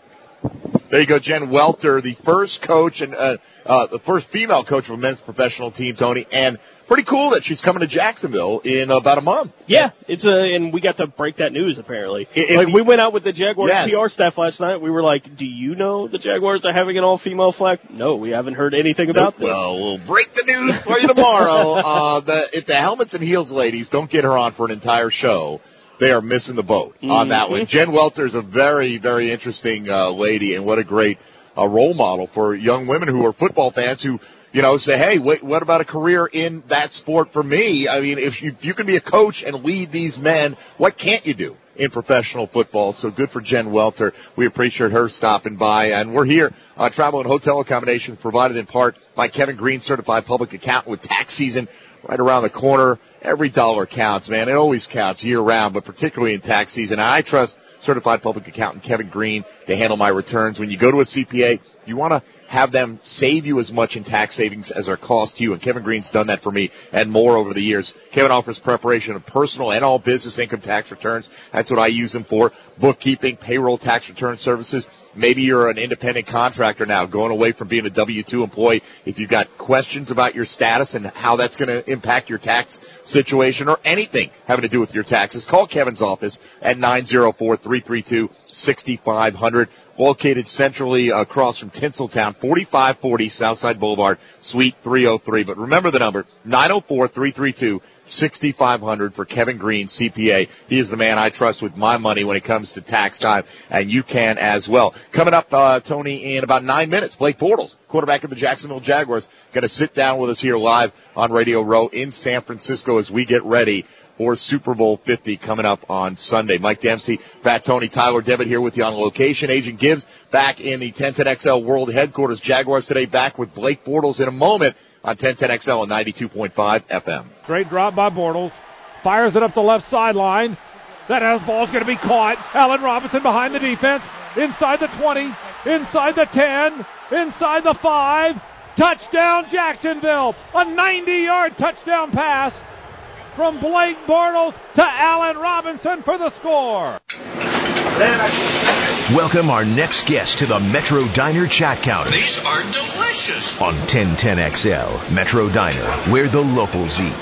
There you go, Jen Welter, the first coach and the first female coach of a men's professional team, Tony, and pretty cool that she's coming to Jacksonville in about a month. Yeah, and we got to break that news apparently. We went out with the Jaguars PR staff last night. We were like, "Do you know the Jaguars are having an all-female flag?" No, we haven't heard anything about this. Well, we'll break the news for you tomorrow. If the Helmets and Heels ladies don't get her on for an entire show, they are missing the boat on that one. Jen Welter is a very, very interesting lady, and what a great role model for young women who are football fans who, you know, say, hey, wait, what about a career in that sport for me? I mean, if you can be a coach and lead these men, what can't you do in professional football? So good for Jen Welter. We appreciate her stopping by. And we're here, travel and hotel accommodations provided in part by Kevin Green, certified public accountant, with tax season right around the corner. Every dollar counts, man. It always counts year round, but particularly in tax season. I trust certified public accountant Kevin Green to handle my returns. When you go to a CPA, you want to have them save you as much in tax savings as their cost to you, and Kevin Green's done that for me and more over the years. Kevin offers preparation of personal and all business income tax returns. That's what I use him for. Bookkeeping, payroll, tax return services. Maybe you're an independent contractor now, going away from being a W-2 employee. If you've got questions about your status and how that's going to impact your tax situation or anything having to do with your taxes, call Kevin's office at 904-332-6500. Located centrally across from Tinseltown, 4540 Southside Boulevard, Suite 303. But remember the number, 904-332-6500 for Kevin Green, CPA. He is the man I trust with my money when it comes to tax time, and you can as well. Coming up, Tony, in about 9 minutes, Blake Bortles, quarterback of the Jacksonville Jaguars, going to sit down with us here live on Radio Row in San Francisco as we get ready for Super Bowl 50 coming up on Sunday. Mike Dempsey, Fat Tony, Tyler Devitt here with you on location. Agent Gibbs back in the 1010XL World Headquarters. Jaguars today back with Blake Bortles in a moment on 1010XL and 92.5 FM. Great drop by Bortles. Fires it up the left sideline. That ball's going to be caught. Allen Robinson behind the defense. Inside the 20. Inside the 10. Inside the 5. Touchdown Jacksonville. A 90-yard touchdown pass from Blake Bortles to Allen Robinson for the score. Welcome our next guest to the Metro Diner Chat Counter. These are delicious. On 1010XL, Metro Diner, where the locals eat.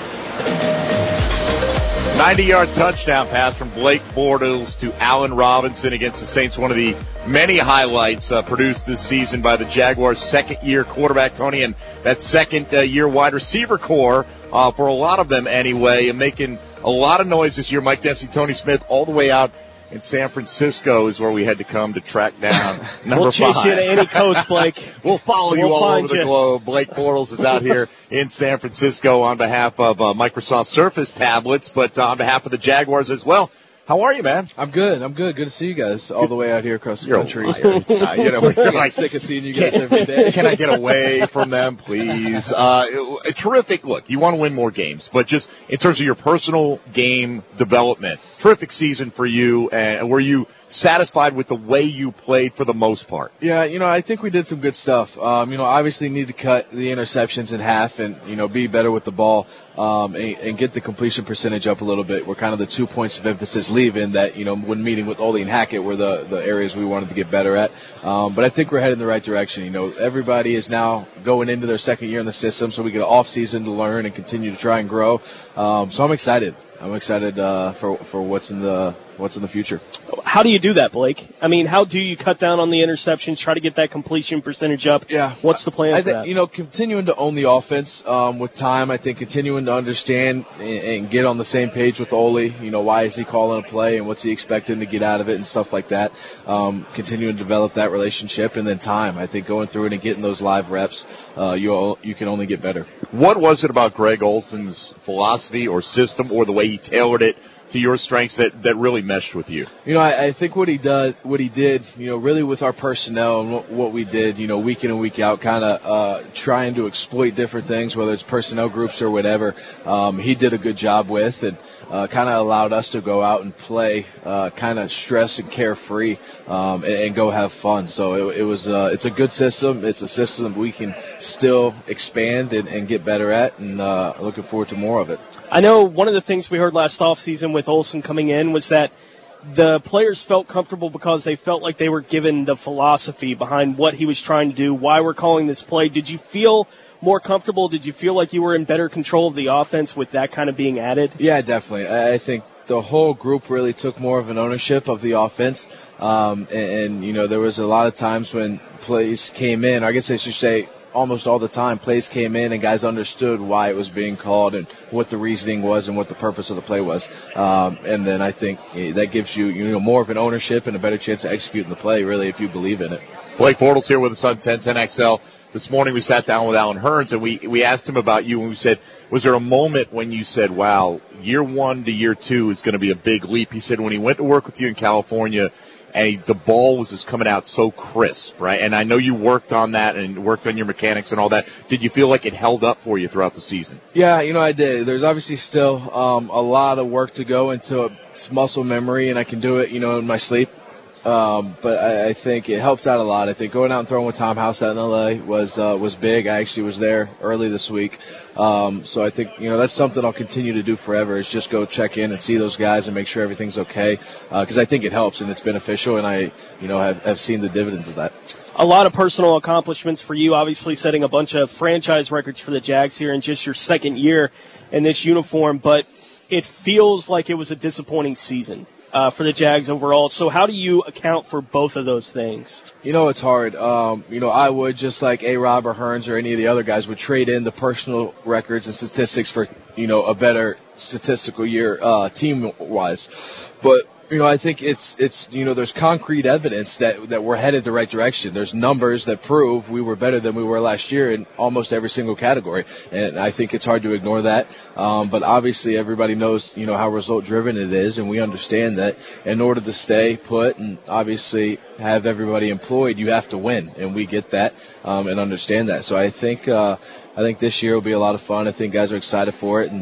90-yard touchdown pass from Blake Bortles to Allen Robinson against the Saints. One of the many highlights produced this season by the Jaguars' second-year quarterback, Tony, and that second-year wide receiver core, for a lot of them anyway, and making a lot of noise this year. Mike Dempsey, Tony Smith, all the way out in San Francisco is where we had to come to track down number we'll chase 5. You to any coast, Blake. We'll follow you all over the globe. Blake Bortles is out here in San Francisco on behalf of Microsoft Surface tablets, but on behalf of the Jaguars as well. How are you, man? I'm good. Good to see you guys all the way out here across the country. You're like, sick of seeing you guys every day. Can I get away from them, please? A terrific look. You want to win more games, but just in terms of your personal game development, terrific season for you. And were you satisfied with the way you played for the most part? Yeah, I think we did some good stuff. Obviously need to cut the interceptions in half and, be better with the ball. And get the completion percentage up a little bit. We're kind of the 2 points of emphasis leaving that, when meeting with Ole and Hackett were the areas we wanted to get better at. But I think we're heading in the right direction. Everybody is now going into their second year in the system, so we get an off season to learn and continue to try and grow. So I'm excited. I'm excited for what's in the future. How do you do that, Blake? I mean, how do you cut down on the interceptions, try to get that completion percentage up? Yeah. What's the plan for that? Continuing to own the offense with time. I think continuing to understand and get on the same page with Ole. Why is he calling a play and what's he expecting to get out of it and stuff like that. Continuing to develop that relationship and then time. I think going through it and getting those live reps, you can only get better. What was it about Greg Olson's philosophy or system or the way he tailored it to your strengths that really meshed with you? I think what he did, really with our personnel and what we did, week in and week out, kind of trying to exploit different things, whether it's personnel groups or whatever. He did a good job with, and kind of allowed us to go out and play, kind of stress and carefree, and go have fun. So it's a good system. It's a system we can still expand and get better at, and looking forward to more of it. I know one of the things we heard last offseason with Olson coming in was that the players felt comfortable because they felt like they were given the philosophy behind what he was trying to do, why we're calling this play. Did you feel more comfortable? Did you feel like you were in better control of the offense with that kind of being added? Yeah, definitely. I think the whole group really took more of an ownership of the offense. And there was a lot of times when plays came in, I guess I should say almost all the time, plays came in and guys understood why it was being called and what the reasoning was and what the purpose of the play was. And then I think that gives you, more of an ownership and a better chance to execute in the play, really, if you believe in it. Blake Bortles here with us on 1010XL. This morning we sat down with Alan Hearns and we asked him about you, and we said, was there a moment when you said, wow, year 1 to year 2 is going to be a big leap? He said when he went to work with you in California, and the ball was just coming out so crisp, right? And I know you worked on that and worked on your mechanics and all that. Did you feel like it held up for you throughout the season? Yeah, I did. There's obviously still a lot of work to go into muscle memory, and I can do it, in my sleep. But I think it helps out a lot. I think going out and throwing with Tom House out in LA was big. I actually was there early this week. So I think, that's something I'll continue to do forever, is just go check in and see those guys and make sure everything's okay. Cause I think it helps and it's beneficial, and I, have seen the dividends of that. A lot of personal accomplishments for you, obviously setting a bunch of franchise records for the Jags here in just your second year in this uniform, but it feels like it was a disappointing season for the Jags overall. So how do you account for both of those things? It's hard. I would, just like A-Rob or Hearns or any of the other guys, would trade in the personal records and statistics for, a better statistical year team-wise. But I think it's there's concrete evidence that we're headed the right direction. There's numbers that prove we were better than we were last year in almost every single category, and I think it's hard to ignore that. But obviously everybody knows, how result driven it is, and we understand that in order to stay put and obviously have everybody employed, you have to win, and we get that and understand that. So I think this year will be a lot of fun. I think guys are excited for it, and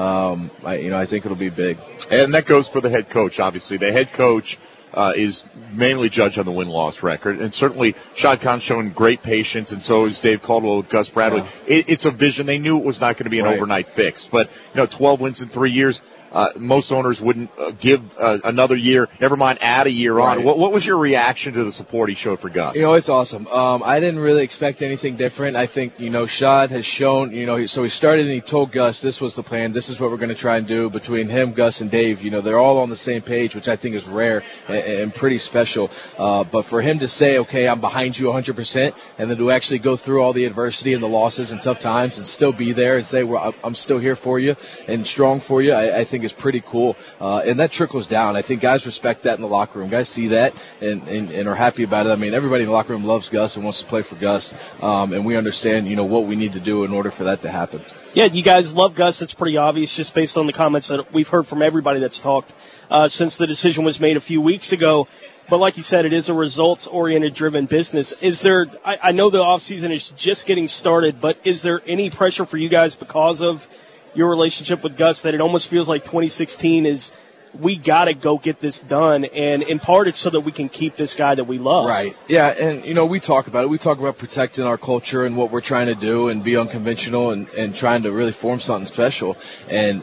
I think it'll be big. And that goes for the head coach, obviously. The head coach is mainly judged on the win-loss record. And certainly Shad Khan's shown great patience, and so is Dave Caldwell with Gus Bradley. Yeah. It's a vision. They knew it was not going to be an overnight fix. But, 12 wins in 3 years, most owners wouldn't give another year, never mind add a year on. What was your reaction to the support he showed for Gus? It's awesome. I didn't really expect anything different. I think, Shad has shown, so he started and he told Gus this was the plan. This is what we're going to try and do between him, Gus, and Dave. They're all on the same page, which I think is rare. and pretty special. But for him to say, okay, I'm behind you 100%, and then to actually go through all the adversity and the losses and tough times and still be there and say, well, I'm still here for you and strong for you, I think is pretty cool. And that trickles down. I think guys respect that in the locker room. Guys see that and are happy about it. I mean, everybody in the locker room loves Gus and wants to play for Gus. And we understand, what we need to do in order for that to happen. Yeah, you guys love Gus. It's pretty obvious just based on the comments that we've heard from everybody that's talked since the decision was made a few weeks ago. But like you said, it is a results-oriented driven business. Is there, I know the offseason is just getting started, but is there any pressure for you guys because of your relationship with Gus that it almost feels like 2016 is we got to go get this done, and in part it's so that we can keep this guy that we love. Right. Yeah, and, we talk about it. We talk about protecting our culture and what we're trying to do and be unconventional and trying to really form something special. And,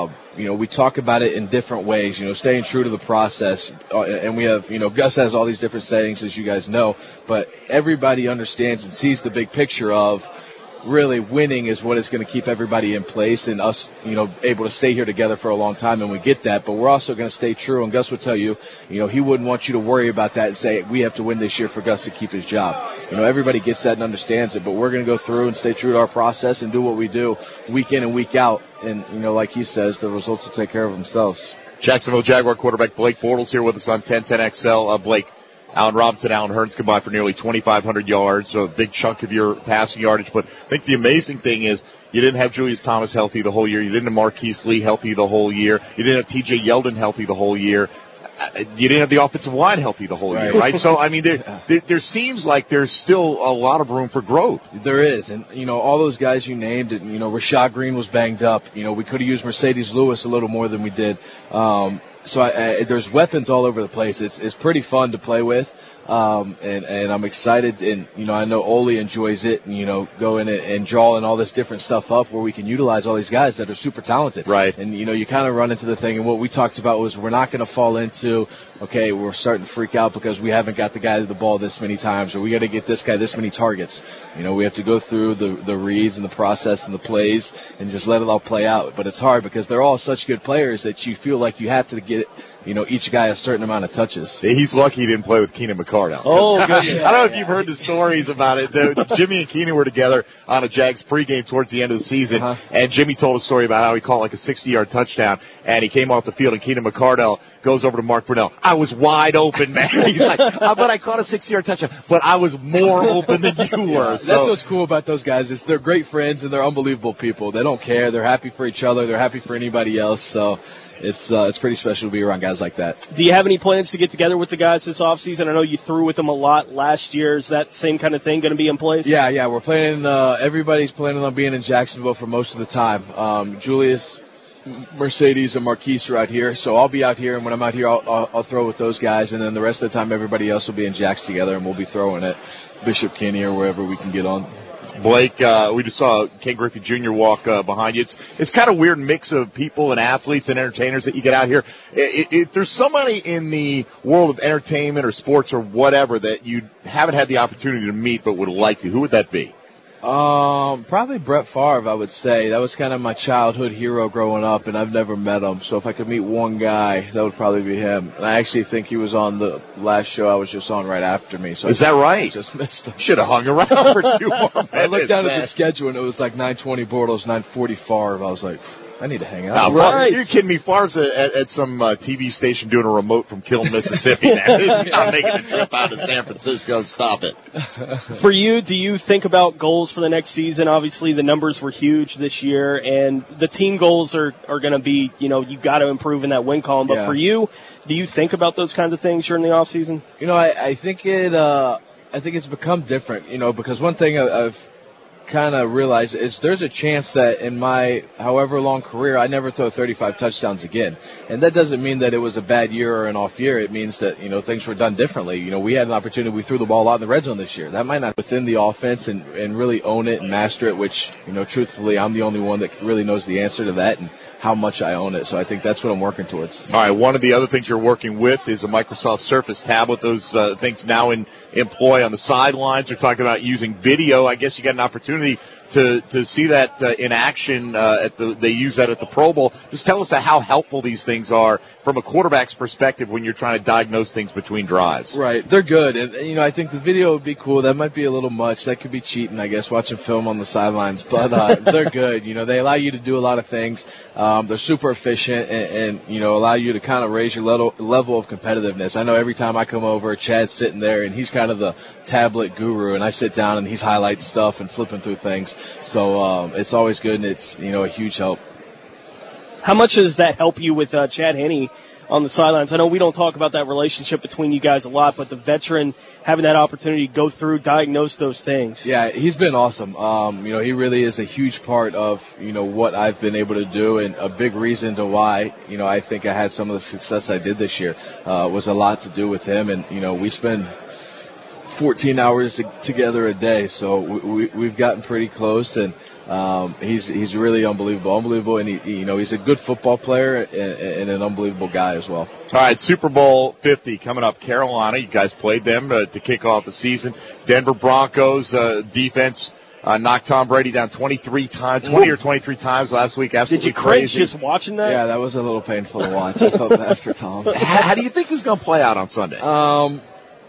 we talk about it in different ways, staying true to the process. And we have, Gus has all these different sayings, as you guys know, but everybody understands and sees the big picture of really winning is what is going to keep everybody in place and us, able to stay here together for a long time, and we get that. But we're also going to stay true, and Gus would tell you, he wouldn't want you to worry about that and say, we have to win this year for Gus to keep his job. Everybody gets that and understands it, but we're going to go through and stay true to our process and do what we do week in and week out. And, like he says, the results will take care of themselves. Jacksonville Jaguar quarterback Blake Bortles here with us on 1010XL. Blake, Allen Robinson, Allen Hurns combined for nearly 2,500 yards, so a big chunk of your passing yardage. But I think the amazing thing is you didn't have Julius Thomas healthy the whole year. You didn't have Marquise Lee healthy the whole year. You didn't have T.J. Yeldon healthy the whole year. You didn't have the offensive line healthy the whole year, right? So, I mean, there seems like there's still a lot of room for growth. There is. And, all those guys you named, and, Rashad Green was banged up. We could have used Mercedes Lewis a little more than we did. So there's weapons all over the place. It's pretty fun to play with. And I'm excited, and, I know Ole enjoys it, and, going and drawing all this different stuff up where we can utilize all these guys that are super talented. Right. And, you kind of run into the thing, and what we talked about was we're not going to fall into, okay, we're starting to freak out because we haven't got the guy to the ball this many times, or we got to get this guy this many targets. We have to go through the reads and the process and the plays and just let it all play out. But it's hard because they're all such good players that you feel like you have to get each guy a certain amount of touches. He's lucky he didn't play with Keenan McCardell. Oh, goodness. I don't know if you've heard the stories about it. Jimmy and Keenan were together on a Jags pregame towards the end of the season, and Jimmy told a story about how he caught like a 60-yard touchdown, and he came off the field, and Keenan McCardell goes over to Mark Brunell. I was wide open, man. He's like, but I caught a 60-yard touchdown, but I was more open than you were. That's what's cool about those guys is they're great friends, and they're unbelievable people. They don't care. They're happy for each other. They're happy for anybody else, so it's pretty special to be around guys like that. Do you have any plans to get together with the guys this offseason? I know you threw with them a lot last year. Is that same kind of thing going to be in place? Yeah. We're planning. Everybody's planning on being in Jacksonville for most of the time. Julius, Mercedes, and Marquise are out here, so I'll be out here, and when I'm out here, I'll throw with those guys, and then the rest of the time, everybody else will be in Jacks together, and we'll be throwing at Bishop Kenny or wherever we can get on. Blake, we just saw Ken Griffey Jr. walk behind you. It's kind of weird mix of people and athletes and entertainers that you get out here. If there's somebody in the world of entertainment or sports or whatever that you haven't had the opportunity to meet but would like to, who would that be? Probably Brett Favre, I would say. That was kind of my childhood hero growing up, and I've never met him. So if I could meet one guy, that would probably be him. And I actually think he was on the last show I was just on right after me. So is that right? Just missed him. Should have hung around for 2 more minutes. I looked down at the schedule, and it was like 9:20 Bortles, 9:40 Favre. I was like, I need to hang out. Right. You're kidding me. Favre's at some TV station doing a remote from Kiln, Mississippi. He's not making a trip out to San Francisco. Stop it. For you, do you think about goals for the next season? Obviously, the numbers were huge this year, and the team goals are going to be, you got to improve in that win column. But for you, do you think about those kinds of things during the off season? I think it's become different, because one thing I've kind of realize is there's a chance that in my however long career I never throw 35 touchdowns again. And that doesn't mean that it was a bad year or an off year. It means that, things were done differently. We had an opportunity. We threw the ball a lot in the red zone this year. That might not be within the offense and really own it and master it, which, truthfully, I'm the only one that really knows the answer to that and how much I own it. So I think that's what I'm working towards. All right. One of the other things you're working with is a Microsoft Surface tablet. Those things now in employ on the sidelines. You're talking about using video. I guess you got an opportunity to see that in action, they use that at the Pro Bowl. Just tell us how helpful these things are from a quarterback's perspective when you're trying to diagnose things between drives. Right, they're good, and I think the video would be cool. That might be a little much. That could be cheating, I guess, watching film on the sidelines. But they're good. They allow you to do a lot of things. They're super efficient, and allow you to kind of raise your level of competitiveness. I know every time I come over, Chad's sitting there, and he's kind of the tablet guru, and I sit down and he's highlighting stuff and flipping through things. So it's always good, and it's a huge help. How much does that help you with Chad Henne on the sidelines? I know we don't talk about that relationship between you guys a lot, but the veteran having that opportunity to go through, diagnose those things. Yeah, he's been awesome. He really is a huge part of, what I've been able to do, and a big reason to why, I think I had some of the success I did this year, was a lot to do with him. And, we spend 14 hours together a day, so we've gotten pretty close, and he's really unbelievable, and he's a good football player and an unbelievable guy as well. All right, Super Bowl 50 coming up. Carolina, you guys played them to kick off the season. Denver Broncos defense knocked Tom Brady down 20 or 23 times last week. Absolutely Did you cringe crazy. just watching that? Yeah, that was a little painful to watch. I felt bad for Tom. How do you think this is going to play out on Sunday? I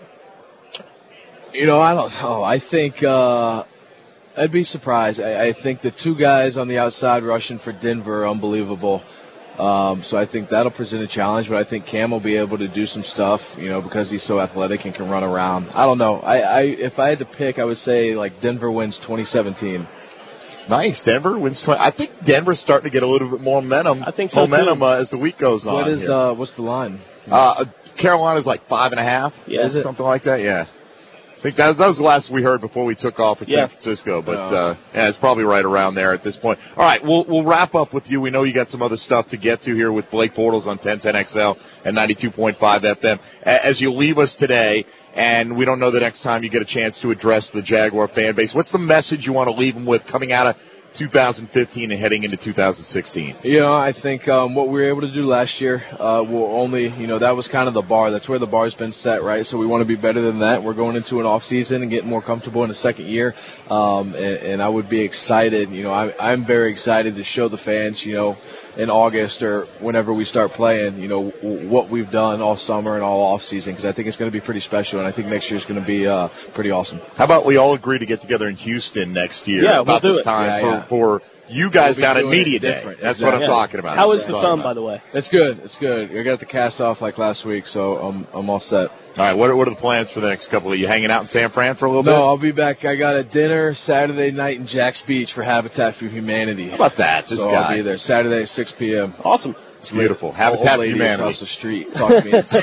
don't know. I think I'd be surprised. I think the two guys on the outside rushing for Denver are unbelievable. So I think that'll present a challenge, but I think Cam will be able to do some stuff, because he's so athletic and can run around. I don't know. If I had to pick, I would say Denver wins 2017. Nice. Denver wins 20. I think Denver's starting to get a little bit more momentum. I think so too. As the week goes on. What's the line? Carolina's 5.5. Yeah, is it? Something like that. Yeah. I think that was the last we heard before we took off for San Francisco, but it's probably right around there at this point. All right, we'll wrap up with you. We know you got some other stuff to get to here with Blake Bortles on 1010XL and 92.5 FM. As you leave us today, and we don't know the next time you get a chance to address the Jaguar fan base, what's the message you want to leave them with coming out of 2015 and heading into 2016? I think what we were able to do last year will only, that was kind of the bar. That's where the bar's been set, right? So we want to be better than that. We're going into an off season and getting more comfortable in the second year. And I would be excited. I'm very excited to show the fans, in August or whenever we start playing, what we've done all summer and all off season, because I think it's going to be pretty special, and I think next year's going to be pretty awesome. How about we all agree to get together in Houston next year? Yeah, about we'll do this time for you guys down at Media Day. That's what I'm talking about. How is the thumb, by the way? It's good. I got the cast off last week, so I'm all set. All right, what are the plans for the next couple of you? Hanging out in San Fran for a little bit? No, I'll be back. I got a dinner Saturday night in Jack's Beach for Habitat for Humanity. How about that? I'll be there Saturday at 6 p.m. Awesome. It's beautiful. Habitat for Humanity. Across the street talked me into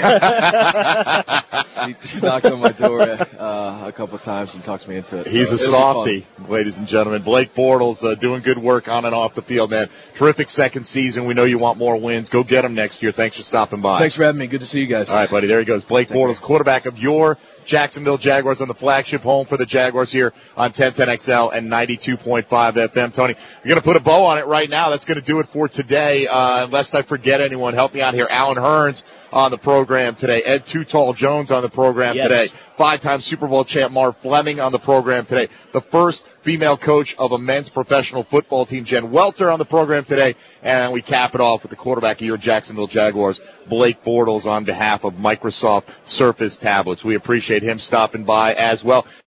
it. She knocked on my door a couple of times and talked me into it. He's a softie, ladies and gentlemen. Blake Bortles doing good work on and off the field, man. Terrific second season. We know you want more wins. Go get them next year. Thanks for stopping by. Thanks for having me. Good to see you guys. All right, buddy. There he goes. Blake Bortles, quarterback of your Jacksonville Jaguars on the flagship home for the Jaguars here on 1010XL and 92.5 FM. Tony, you're going to put a bow on it right now. That's going to do it for today. Lest I forget anyone, help me out here. Alan Hearns on the program today. Ed Too Tall Jones on the program today. 5-time Super Bowl champ Marv Fleming on the program today. The first female coach of a men's professional football team, Jen Welter, on the program today. And we cap it off with the quarterback of your Jacksonville Jaguars, Blake Bortles, on behalf of Microsoft Surface tablets. We appreciate him stopping by as well.